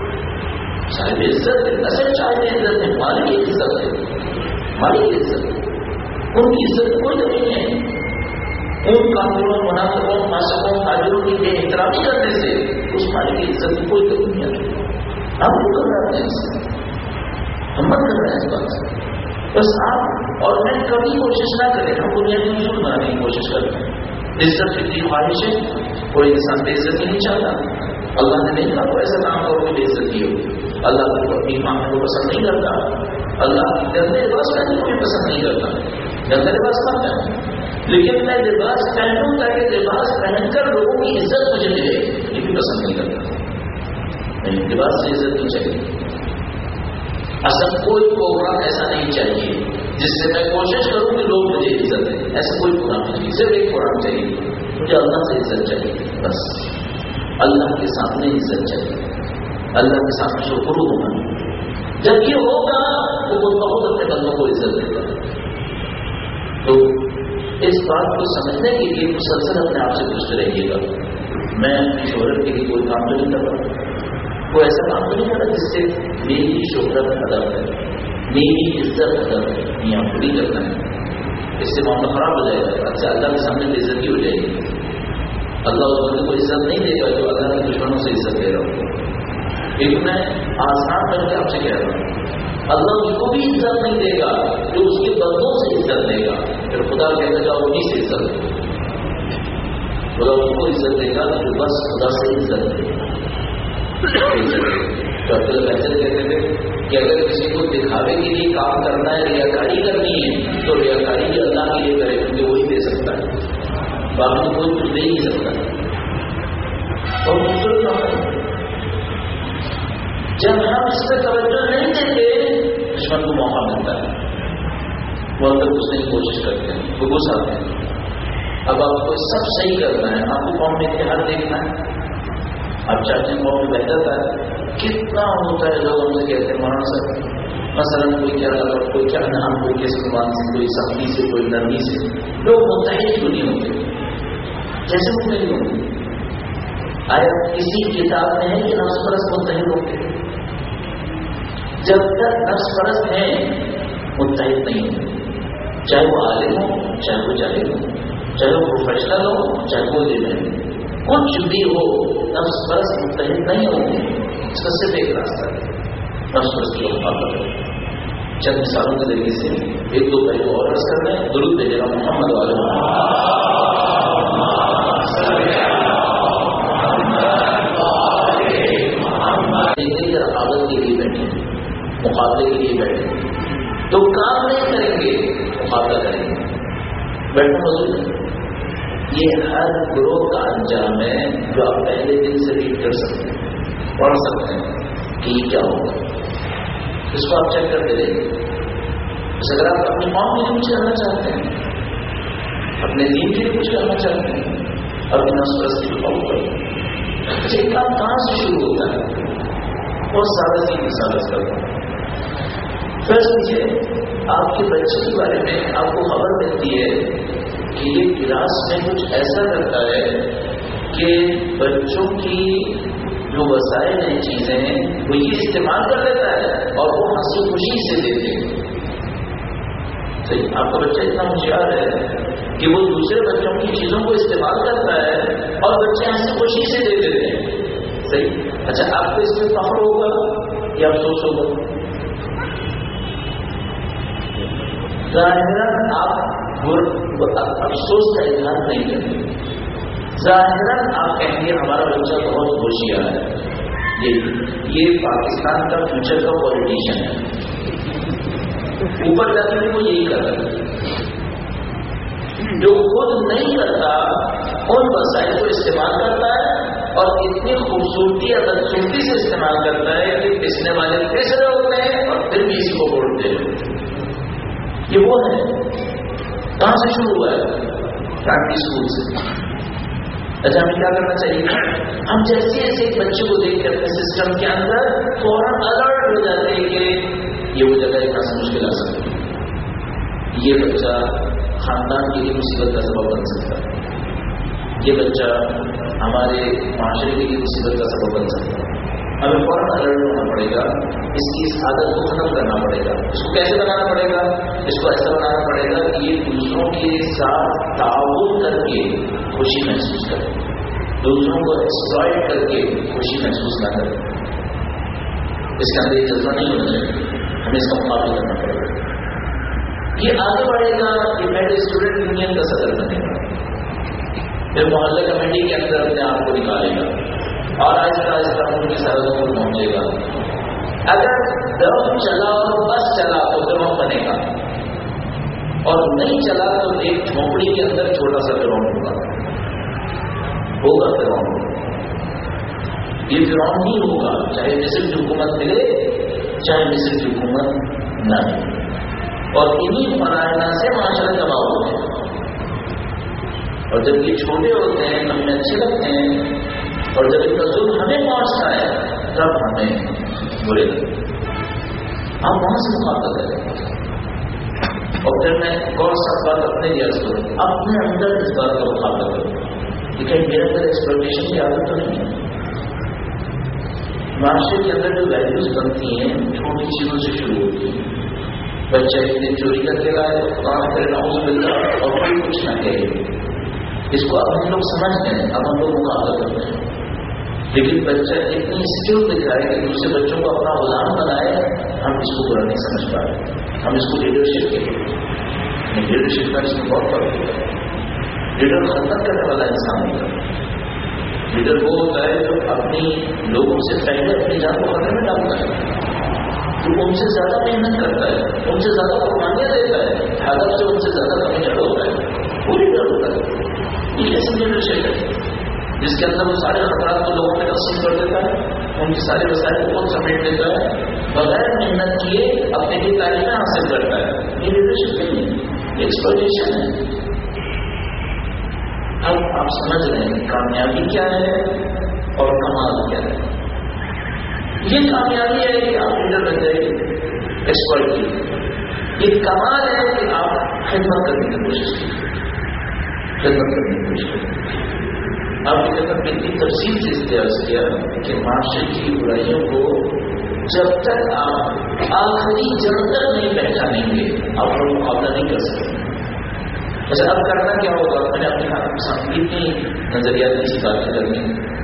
صاحب عزت اصل صاحب عزت ہے, مالک کی عزت ہے, مالک کی عزت. ان کی عزت کوئی نہیں ہے. ان کافروں, منافقوں, فاسقوں, فاجروں کی بے احترامی کرنے سے اس مالک کی عزت کی کوئی کمی نہیں ہے. ہم کیوں کر رہے ہیں اس سے؟ ہم مت کر رہے ہیں اس بات سے. بس آپ اور میں کبھی کوشش نہ کریں, ہم بنیادی اصول بنانے کی کوشش کرتے ہیں. عزت کی خواہش ہے, کوئی انسان بے عزتی نہیں چاہتا. اللہ نے نہیں کہا تو ایسا کام کرو کہ بے عزتی ہو. اللہ کو اپنی مانگ کو پسند نہیں کرتا. اللہ گندے لباس پہننے کو بھی پسند نہیں کرتا. گندے لباس مت پہنو, لیکن میں لباس پہنوں تاکہ لباس پہن کر لوگوں کی عزت مجھے ملے, یہ بھی پسند نہیں کرتا. نہیں, لباس سے عزت نہیں چاہیے. اصل کوئی پروگرام ایسا نہیں چاہیے جس سے میں کوشش کروں کہ لوگ مجھے عزت دیں. ایسا کوئی پروگرام نہیں, صرف ایک پروگرام چاہیے, مجھے اللہ سے عزت چاہیے. بس اللہ کے سامنے عزت چاہیے, اللہ کے سامنے شکر ہونا. جب یہ ہوگا تو وہ بہت اپنے بندوں کو عزت دے گا. تو اس بات کو سمجھنے کے لیے مسلسل اپنے آپ سے پوچھتے رہیے گا, میں شہرت کے لیے کوئی کام تو نہیں کر رہا, کوئی ایسا کام تو نہیں کر رہا جس سے میری شہرت ادب ہے, میری عزت ادب ہے. یہاں پوری کرنا ہے, اس سے معاملہ خراب ہو جائے گا. اچھا, اللہ کے سامنے بے عزتی ہو جائے گی. اللہ اس بندے کو عزت نہیں دے گا جو اللہ کے دشمنوں سے عزت دے رہا ہوں. لیکن میں آسان بن کے آپ سے کہہ رہا ہوں, اللہ اس کو بھی عزت نہیں دے گا جو اس کے بندوں سے عزت دے گا. پھر خدا کہنے کا انہیں سے عزت دے گا. خدا ان کو عزت دے گا جو بس خدا سے عزت دے گا. تو عبداللہ بہتر کہتے تھے کہ اگر کسی کو دکھاوے کے لیے کام کرنا ہے, ریاکاری کرنی ہے, تو ریاکاری بھی اللہ کے لیے کرے کیونکہ وہی دے سکتا ہے, باقی کوئی کچھ دے نہیں سکتا. اور خوبصورت کام ہے, جب ہم اس پہ توجہ نہیں دیتے دشمن کو موقع ملتا ہے, وہ اندر گھسنے کی کوشش کرتے ہیں, وہ گھس آتے ہیں. اب آپ کو سب صحیح کرنا ہے, آپ کو قوم میں اتحاد دیکھنا ہے. اب چاہتے ہیں قوم میں بہتر ہے, کتنا ہوتا ہے لوگ ہم سے کہتے ہیں مولانا صاحب مثلاً کوئی کیا لگا, کوئی کیا نام, کوئی کس زبان سے, کوئی سختی سے, کوئی نرمی سے, لوگ متحد کیوں نہیں ہوتے؟ جیسے متحد ہوں گے, آیا کسی کتاب میں ہے کہ نفس پرست متحد ہوتے ہیں؟ جب تک نفس پرست ہیں متحد نہیں ہوتے, چاہے وہ عالم ہو, چاہے وہ جاہل ہو, چاہے وہ پروفیشنل ہو, چاہے وہ لیڈر ہو, کچھ بھی ہو, نفس پرست متحد نہیں ہوتے. اس کا صرف ایک راستہ ہے, نفس پرست کی محبت ہے. چند مثالوں کے ذریعے سے ایک دو پہلو اور عرض کرنا ہے. درود بھیجے گا محمد والے رقابت کے لیے بیٹھے, مقابلے کے لیے بیٹھے, تو کام نہیں کریں گے, مقابلہ کریں گے. بیٹھنا مضبوط ہے. یہ ہر گروہ کا انجام ہے جو آپ پہلے دن سے ریڈ کر سکتے ہیں, پڑھ سکتے ہیں کہ یہ کیا ہوگا. اس کو آپ چیک کرتے رہیے. اگر آپ اپنی قوم کے لیے کچھ کرنا چاہتے ہیں, اپنے دین کے لیے کچھ کرنا چاہتے ہیں, اپنی نفس پرستی کو قابو کریں. یہ کام کہاں سے شروع ہوتا ہے؟ بہت سادہ سی مثال کرتا ہوں. فرض کیجیے آپ کے بچے کے بارے میں آپ کو خبر ملتی ہے کہ یہ کلاس میں کچھ ایسا کرتا ہے کہ بچوں کی جو وسائل ہیں, چیزیں ہیں, وہ یہ استعمال کر لیتا ہے اور وہ ہنسی خوشی سے دیتے ہیں. صحیح, آپ کا بچہ اتنا ہوشیار ہے کہ وہ دوسرے بچوں کی چیزوں کو استعمال کرتا ہے اور بچے ہنسی خوشی سے دے دیتے ہیں. صحیح. اچھا, آپ کو اس میں فخر ہوگا یا افسوس ہوگا؟ ظاہراً آپ افسوس کا اظہار نہیں کریں گے, ظاہراً آپ کہیں گے ہمارا بچہ بہت ہوشیار ہے، یہ پاکستان کا فیوچر کا پولیٹیشین ہے، اوپر جا کے وہ یہی کر رہا ہے۔ جو خود نہیں کرتا ان وسائل کو استعمال کرتا ہے اور اتنی خوبصورتی یا بدصورتی سے استعمال کرتا ہے کہ پسنے والے پس رہے ہوتے ہیں اور پھر بھی اسی کو بولتے ہیں۔ یہ وہ ہے، کہاں سے شروع ہوا ہے؟ پرائمری اسکول سے۔ اچھا ہمیں کیا کرنا چاہیے؟ ہم جیسے ایسے ایک بچے کو دیکھ کے اپنے سسٹم کے اندر فوراً الرٹ ہو جاتے ہیں کہ یہ وہ جگہ یہاں سے مشکل آ سکتی ہے، یہ بچہ خاندان کے لیے مصیبت کا سبب بن سکتا ہے، یہ بچہ ہمارے معاشرے کے لیے مصیبت کا سبب بن سکتا ہے۔ ہمیں فوراً الرٹ ہونا پڑے گا، اس کی اس عادت کو ختم کرنا پڑے گا۔ اس کو کیسے بنانا پڑے گا؟ اس کو ایسا بنانا پڑے گا کہ یہ دوسروں کے ساتھ تعاون کر کے خوشی محسوس کرے، دوسروں کو ایکسپلائٹ کر کے خوشی محسوس نہ کرے۔ اس کے اندر یہ جذبہ نہیں ہونا چاہیے، ہمیں اس کا مقابلہ کرنا پڑے گا۔ یہ آگے بڑھے گا، یہ پہلے اسٹوڈنٹ یونین کا صدر بنے گا، پھر محلہ کمیٹی کے اندر اپنے آپ کو نکالے گا اور آہستہ آہستہ ان کی سرحدوں پر پہنچے گا۔ اگر دم چلا اور بس چلا تو گراؤنڈ بنے گا، اور نہیں چلا تو ایک جھونپڑی کے اندر چھوٹا سا گراؤنڈ ہوگا گراؤنڈ۔ یہ گراؤنڈ ہی ہوگا، چاہے مصر کی حکومت ملے چاہے مصر کی حکومت نہ ملے، اور انہیں فرائض سے معاشرہ تباہ ہوتے ہیں۔ اور جب یہ چھوٹے ہوتے ہیں ہمیں اچھے لگتے ہیں، اور جب ان کا ظلم ہمیں پہنچتا ہے تب ہمیں برے لگتے ہیں۔ آپ وہاں سے مقابلہ کریں، اور پھر میں کون سا بات اپنے لیے کروں، اپنے اندر اس بات کا مقابلہ کروں کہ کہیں میرے اندر ایکسپلوٹیشن کی عادت تو نہیں ہے۔ معاشرے کے اندر جو ویلیوز بنتی ہیں چھوٹی چیزوں سے شروع ہوتی ہیں۔ بچہ ایک دن چوری کر کے لائے کام کرے نعوذ باللہ اور کوئی کچھ نہ کہے، اس کو اب ہم لوگ سمجھتے ہیں، اب ہم لوگ مقابلہ کرتے ہیں۔ لیکن بچہ اتنی اسکل دکھائے کہ دوسرے بچوں کو اپنا غلام بنائے، ہم اس کو برا نہیں سمجھ پا رہے، ہم اس کو لیڈرشپ کے لیڈرشپ کا اس میں بہت فرق ہوتا ہے۔ لیڈر خطر کرنے والا انسان ہوتا ہے، لیڈر وہ ہوتا ہے جو اپنی لوگوں سے پہلے اپنی جان کو خطرے میں ڈالتا ہے، جو ان سے زیادہ محنت کرتا ہے، ان سے زیادہ قربانیاں دیتا ہے، ہدف سے ان سے زیادہ کمیٹڈ ہوتا ہے، وہ لیڈر ہوتا ہے۔ یہ ایسی لیڈرشپ ہے جس کے اندر وہ سارے خطرات کو لوگوں میں تقسیم کر دیتا ہے، ان کی سارے وسائل کو خود سمیٹ لیتا ہے، بغیر محنت کیے اپنے لیے تعلیمیں حاصل کرتا ہے۔ یہ لیڈرشپ نہیں ہے، یہ ایکسپلوٹیشن ہے۔ اب آپ سمجھ رہے ہیں کامیابی کیا ہے اور کمال کیا ہے۔ یہ کامیابی ہے کہ آپ لیڈر بن جائیں، ایکسپرٹ کی۔ یہ کمال ہے کہ آپ خدمت کرنے کی کوشش کیجیے، خدمت کرنے کی کوشش کریں۔ آپ کی خدمت میں اتنی تفصیل سے استعمال کیا کہ معاشرے کی برائیوں کو جب تک آپ آخری جڑ تک نہیں پہچانیں گے آپ لوگ مقابلہ نہیں کر سکتے۔ اچھا اب کرنا کیا ہوگا؟ میں نے اپنے سنگیت کی نظریاتی سی باتیں کرنی۔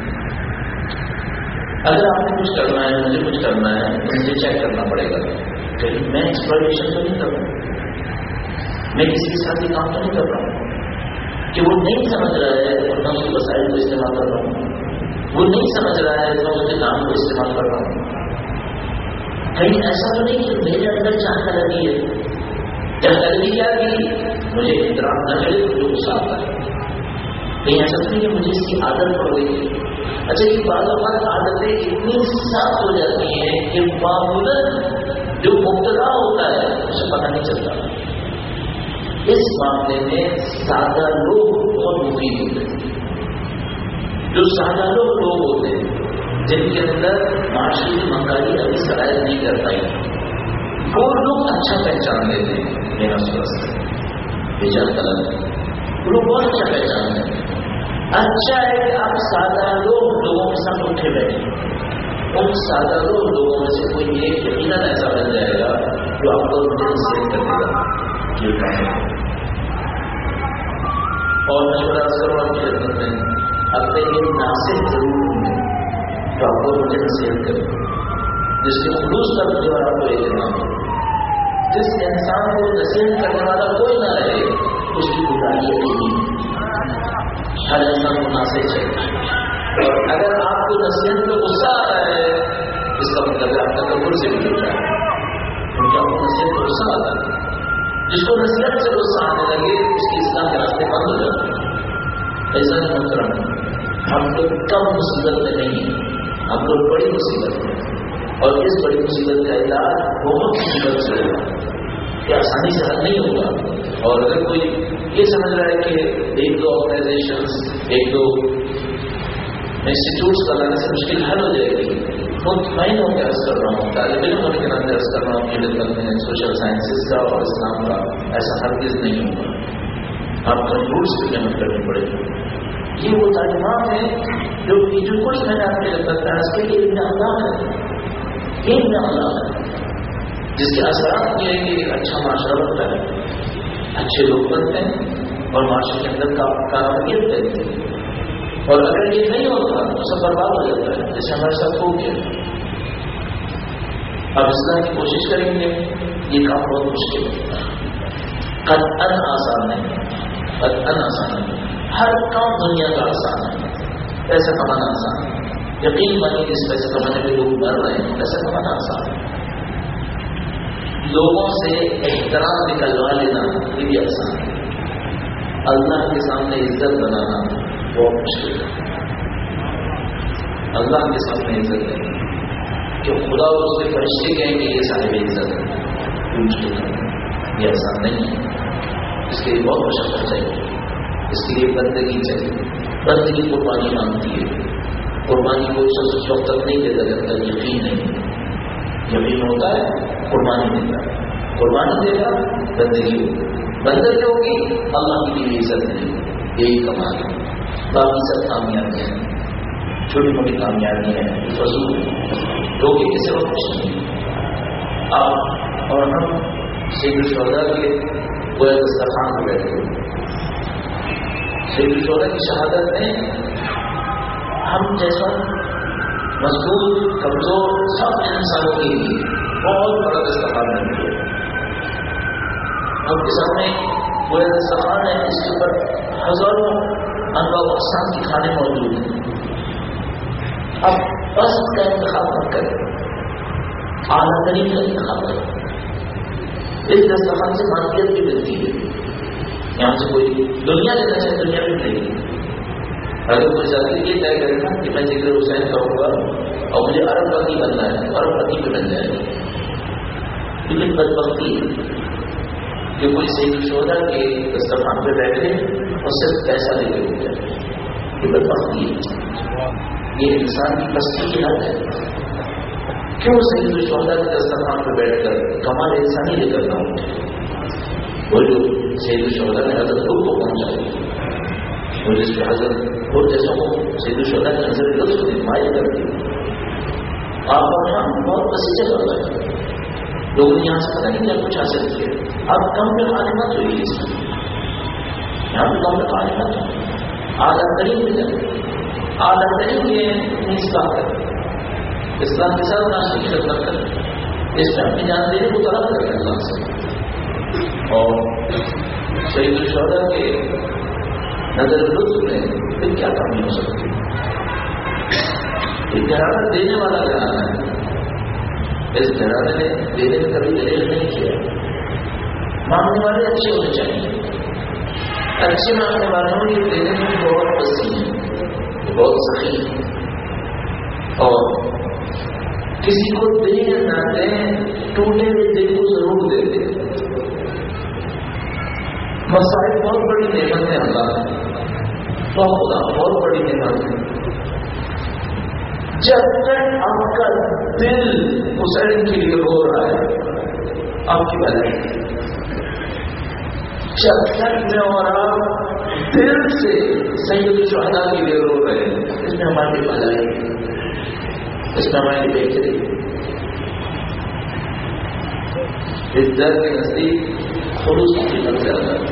اگر آپ نے کچھ کرنا ہے، مجھے کچھ کرنا ہے، مجھے چیک کرنا پڑے گا کہ میں ایکسپلوٹیشن تو نہیں کر رہا ہوں، میں کسی کے ساتھ یہ کام تو نہیں کر رہا ہوں کہ وہ نہیں سمجھ رہا ہے اور میں اس کے وسائل کو استعمال کر رہا ہوں، وہ نہیں سمجھ رہا ہے میں اس کے نام کو استعمال کر رہا ہوں۔ کہیں ایسا تو نہیں کہ میرے اندر چاہنے لگی ہے، چاہنے لگی کیا کہ مجھے احترام نہ ملے تو جو غصہ آتا ہے، کہیں ایسا تو نہیں کہ مجھے اس کی عادت پڑ گئی ہے۔ اچھا یہ بعض اوقات عادتیں اتنی سخت ہو جاتی ہیں کہ معمولاً جو مبتلا ہوتا ہے اسے پتہ نہیں چلتا۔ اس معاملے میں سادہ لوگ بہت مفید ہوتے ہیں۔ جو سادہ لوگ ہوتے ہیں جن کے اندر معاشرتی مکاری ابھی شرائط نہیں کر پائی، وہ لوگ اچھا پہچان لیتے ہیں میرا سوست بےجان طلب، وہ لوگ بہت اچھا پہچان لیتے ہیں۔ اچھا ہے کہ آپ سادہ لوگوں کے ساتھ اٹھے بیٹھے، ان سادہ لوگوں میں سے کوئی ایک یقیناً ایسا بن جائے گا جو آپ کو نصیحت کر دے گا یہ کام۔ اور میں عرض کروں آپ کی خدمت میں اپنے یہ ناصح ضرور ہوں گے تو آپ کو مجھے نصیحت کریں، جس کے خلوص کا جو آپ کو اہتمام ہو، جس انسان کو نصیحت کرنے والا کوئی نہ رہے اس کی کوتاہی نہیں۔ ہر انسان کو سے چلے. اور اگر آپ کو نصیحت میں غصہ آ رہا ہے اس کا مطلب ہے آپ کا تکبر سے بھی جڑ رہا ہے, کیونکہ آپ کو نصیحت میں غصہ آتا ہے. جس کو نصیحت سے غصہ آنے لگے اس کی اصلاح کے راستے بند ہو جاتے ہیں. ایسا نہیں محترم, ہم لوگ کم مصیبت میں نہیں ہیں, ہم لوگ بڑی مصیبت میں, اور اس بڑی مصیبت کا علاج بہت مصیبت سے ہوگا, یہ آسانی سے حل نہیں ہوگا. اور اگر کوئی یہ سمجھ رہا ہے کہ ایک دو آرگنائزیشنز, ایک دو انسٹیٹیوٹس کا لانے سے مشکل حل ہو جائے گی, مطمئن ہو کے عرض کر رہا ہوں, طالب علم ہونے کے ناطے عرض کر رہا ہوں کہ خدمت میں سوشل سائنسز کا اور اسلام کا ایسا ہرگز نہیں ہوگا. آپ کو روٹس کی محنت کرنی پڑے گی. یہ وہ تعلیمات ہیں جو کچھ میں نے آپ کے بتایا اس کے لیے ابن اللہ ہے, یہ ابن اللہ ہے جس کے اثرات یہ ہے کہ ایک اچھا معاشرہ بنتا ہے, اچھے لوگ بنتے ہیں اور معاشرے کے اندر کامیابیت رہتی ہے. اور اگر یہ نہیں ہوتا تو سب برباد ہو جاتا ہے, جیسے ہمارے ساتھ ہو گیا. اب اصلاح کی کوشش کریں گے, یہ کام بہت مشکل ہے, قطعاً آسان نہیں, قطعاً آسان نہیں. ہر کام دنیا کا آسان ہے, پیسہ کمانا آسان ہے, یقین مانی اس پیسے کمانے میں لوگ مر رہے ہیں, پیسہ کمانا آسان ہے. لوگوں سے احترام نکلوا لینا یہ بھی آسان ہے. اللہ کے سامنے عزت بنانا بہت مشکل ہے. اللہ کے سامنے عزت ہے کہ خدا اور اس کے فرشتے کہیں کہ یہ صاحب عزت ہے, یہ مشکل ہے, یہ آسان نہیں ہے. اس کے لیے بہت مشقت چاہیے, اس کے لیے بندگی چاہیے. بندگی قربانی مانگتی ہے. قربانی کوئی شخص اس وقت تک نہیں دیتا جب تک یقین نہیں. یقین ہوتا ہے قربانی دیتا ہے, قربانی دے گا بندگی ہوگی, بندگی ہوگی اللہ کی لیے عزت نہیں. یہی کمال ہے. باقی سب کامیابیاں ہیں, چھوٹی موٹی کامیابیاں ہیں, فضول لوگ کسی وقت کچھ نہیں. آپ اور ہم سید الشہداء کے گویا دسترخوان پہ بیٹھے ہوئے. سید الشہداء کی شہادت میں ہم جیسا مضبوط کمزور سب انسانوں کے لیے بہت بڑا دسترخوان بن گیا. ہم کے سامنے گویا دسترخوان ہے, اس کے اوپر ہزاروں انواع و اقسام کے کھانے موجود ہیں. اب بس کا انتخاب مت کریں, اعلیٰ ترین کا انتخاب کریں. اس دسترخوان سے مالکیت بھی ملتی ہے. یہاں سے کوئی دنیا لینا چاہے دنیا بھی ملے گی. اگر کوئی ذاتی یہ طے کرے گا کہ میں ذکر حسین کروں گا اور مجھے ارب پتی بننا ہے, ارب پتی پہ بن جائے گا. لیکن بدبختی ہے کہ کوئی سید الشہداء کے دسترخوان پہ بیٹھے اور صرف پیسہ لے کے ہو جائے. یہ بدبختی ہے, یہ انسان کی پستی کی حد ہے. کیوں سید الشہداء کے دسترخوان پہ بیٹھ کر کمال انسانی لے کر نہ اٹھے؟ وہ جو سید الشہداء نے حضرت خود کو پہنچائی, وہ جس پہ حضرت خود جیسا ہو سید الشہداء کی نظر لطف کو مائل کرتی. آپ اور ہم بہت پسیجہ کر رہے ہیں. لوگوں نے یہاں سے پتہ نہیں کیا کچھ حاصل کیا. آپ کم میں خالی مت ہوئی, اس میں یہاں پہ کم میں خالی مت ہو. اعلیٰ ترین ہو جائے, اعلیٰ ترین یہ اصلاح کریں, اسلام کے ساتھ ناشتے کی خدمت کریں, اس میں اپنی جان دینے کو طلب کریں اللہ سے. اور سید الشہداء کے نظر لطف میں پھر کیا کمی ہو سکتی ہے؟ یہ گھرانا دینے والا گھرانا ہے. اس گھرانے نے دینے میں کبھی دلیل نہیں کیا. مانگنے والے اچھے ہونے چاہیے. اچھے مانگنے والوں کے دینے میں بہت وسیع ہے, بہت سخی ہے. اور کسی کو دیں نہ دیں, ٹوٹے ہوئے دل کو ضرور دے دیں. مسائل بہت بڑی نعمت ہے اللہ کی, بہت بڑی نعمت ہے. جب تک آپ کا دل حسین کے لیے رو رہا ہے آپ کی بھلائی. جب تک میں اور آپ دل سے سید الشہداء کے لیے رو رہے ہیں, اس میں ہماری بھلائی, اس میں ہماری بہتری. اس در کے نزدیک خلوص کی قیمت زیادہ ہے.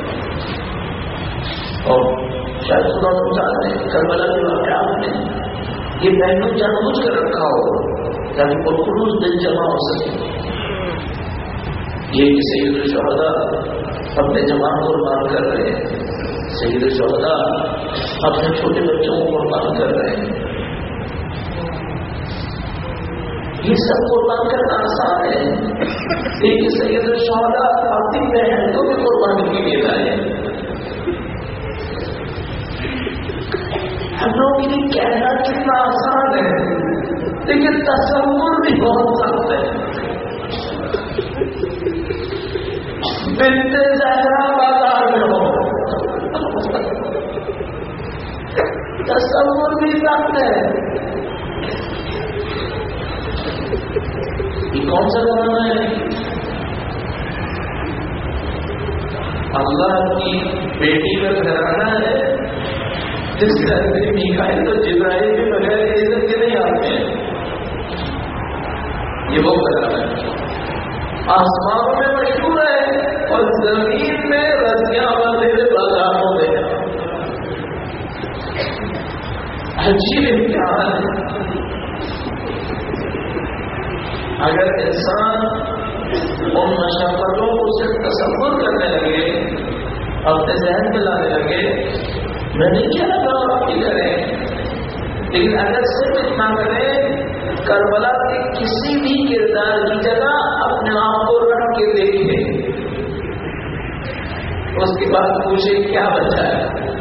اور شاید خدا چاہتے ہیں کربلا کے واقعات میں یہ پہلو جان بوجھ کر رکھا ہو تاکہ پرخلوص دل جمع ہو سکے. یہ کہ سید الشہداء اپنے جوان کو قربان کر رہے ہیں, سید الشہداء اپنے چھوٹے بچوں کو قربان کر رہے ہیں. یہ سب قربان کرنا آسان ہے، لیکن سید الشہداء اپنی بہن کو بھی قربانی کے لیے لائے. ہم لوگ یہ کہنا کتنا آسان ہے، لیکن تصور بھی بہت سخت ہے. بنت زہرا بازار میں ہو، تصور بھی سخت ہے. یہ کون سا زمانہ ہے؟ اللہ کی بیٹی کا گھرانہ ہے جس گھر میں میکائیل تو جبرائیل کے بغیر عزت کے نہیں آتے ہیں. یہ وہ گھرانہ ہے، آسمانوں میں مشہور ہے اور زمین میں رسیاں بندے بازاروں میں. عجیب امتحان ہے. اگر انسان ان مشقتوں کو صرف تصور کرنے لگے، اپنے ذہن میں لانے لگے، میں نہیں کہہ رہا آپ کی کریں، لیکن اگر صرف اتنا کریں کربلا کے کسی بھی کردار کی جگہ اپنے آپ کو رکھ کے دیکھیں، اس کے بعد پوچھے کیا بچا ہے.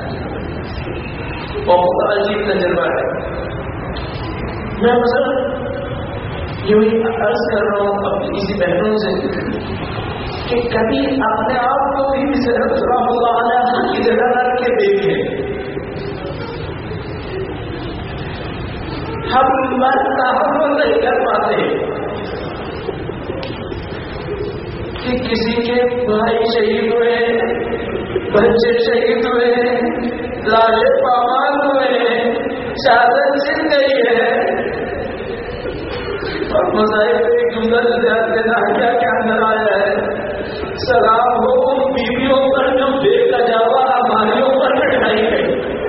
بہت عجیب تجربہ ہے. میں مثلا یوں ہی عرض کر رہا ہوں اپنی کسی بہنوں سے کہ کبھی اپنے آپ کو بھی رحمۃ اللہ علیہ کی جگہ رکھ کے دیکھیں. ہم تحمل نہیں کر پاتے کہ کسی کے بھائی شہید ہوئے، بچے شہید ہوئے، لاشیں پامال ہوئے، چادر چھن گئی ہے، اور مذاہب ایک جملہ ناحیہ کے اندر آیا ہے، سلام ہو ان بیویوں پر جو بے کجاوا ہماریوں پر بٹھائی گئی.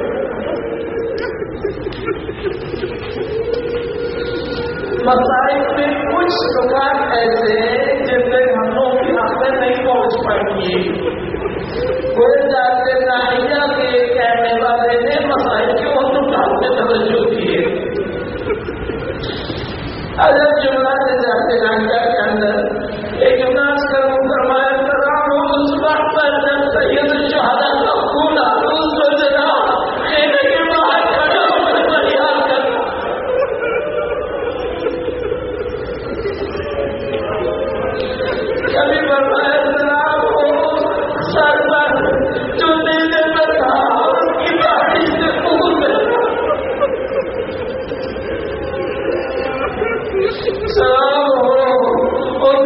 مذاہب میں کچھ نکات ایسے جن تک ہم لوگ کی عقل نہیں پہنچ پائیں گی. کوئی ذات ناحیہ کے کہنے والے نے مذاہب کے ان نکات میں توجہ کی ہے. اگر جملہ سے جاتے ناحیہ کے اندر ایک جملہ کروں فرمایا سلام ہو اس وقت پر جب سید الشہداء کا خون آلود ہو جنا خیمے کے باہر کھڑا ہو کر فریاد کرنا. کبھی فرمایا سلام ہو سر پر جو نیلے پر تھا اس کی باڑی سے خون بہنا. سلام ہو ان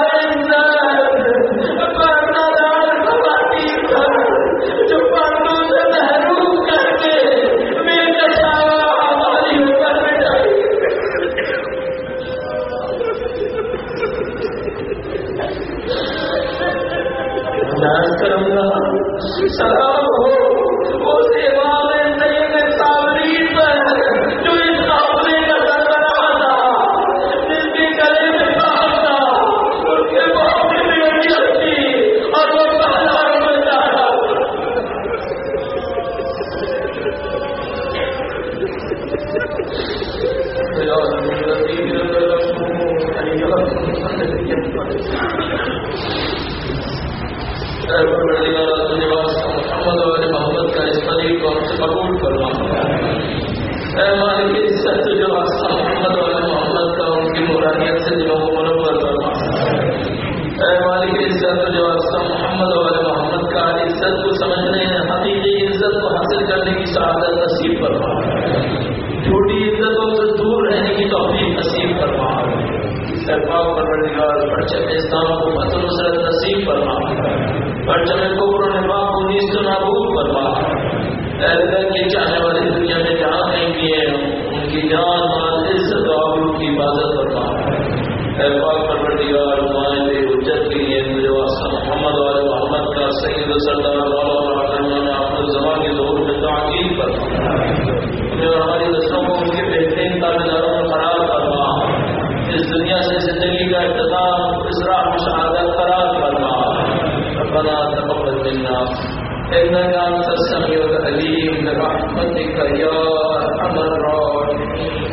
پردار خواتین پر جو پردوں سے محروم کر کے بے کشاوا ہماری اوپر بٹھائی. سلام ہو اس امام سید صابرین پر جو اس قافلے کا سربراہ تھا، جس کے گلے میں باہر تھا، اس کے باپ میں بیٹی تھی اور وہ بازاروں میں جا رہا تھا. محمد اور محمد کا اس طریق کو ہم سے قبول فرما. اے مالک عزت جو محمد اور محمد کا ان کی مرانیت سے دلوں کو منور فرما. اے مالک عزت جو محمد اور محمد کا عزت کو سمجھنے حقیقی عزت کو حاصل کرنے کی سعادت نصیب فرما. جھوٹی عزتوں سے دور رہنے کی توفیق نصیب فرما. پاک پروردگار پرچم اسلام کو فتح نصرت نصیب فرما. پرچم کفر و نفاق کو نیست و نابود فرما. اللہ کے چاہنے والے دنیا میں جہاں کہیں بھی ہیں ان کی جان مال عزت و آبرو کی حفاظت فرما. اے پاک پروردگار مائل حجت کے لیے مجھے واسطہ محمد اور محمد کا سید و سردار اپنے زمان کے ظہور میں تاکید فرما. ہمیں اور ہماری نسلوں کو ان کے بہترین تابعداروں میں قرار فرما. اس دنیا سے زندگی کا اختتام اسراء میں شہادت قرار فرما. ربنا تقبل منا إنك أنت السميع العليم برحمتك يا أرحم الراحمين.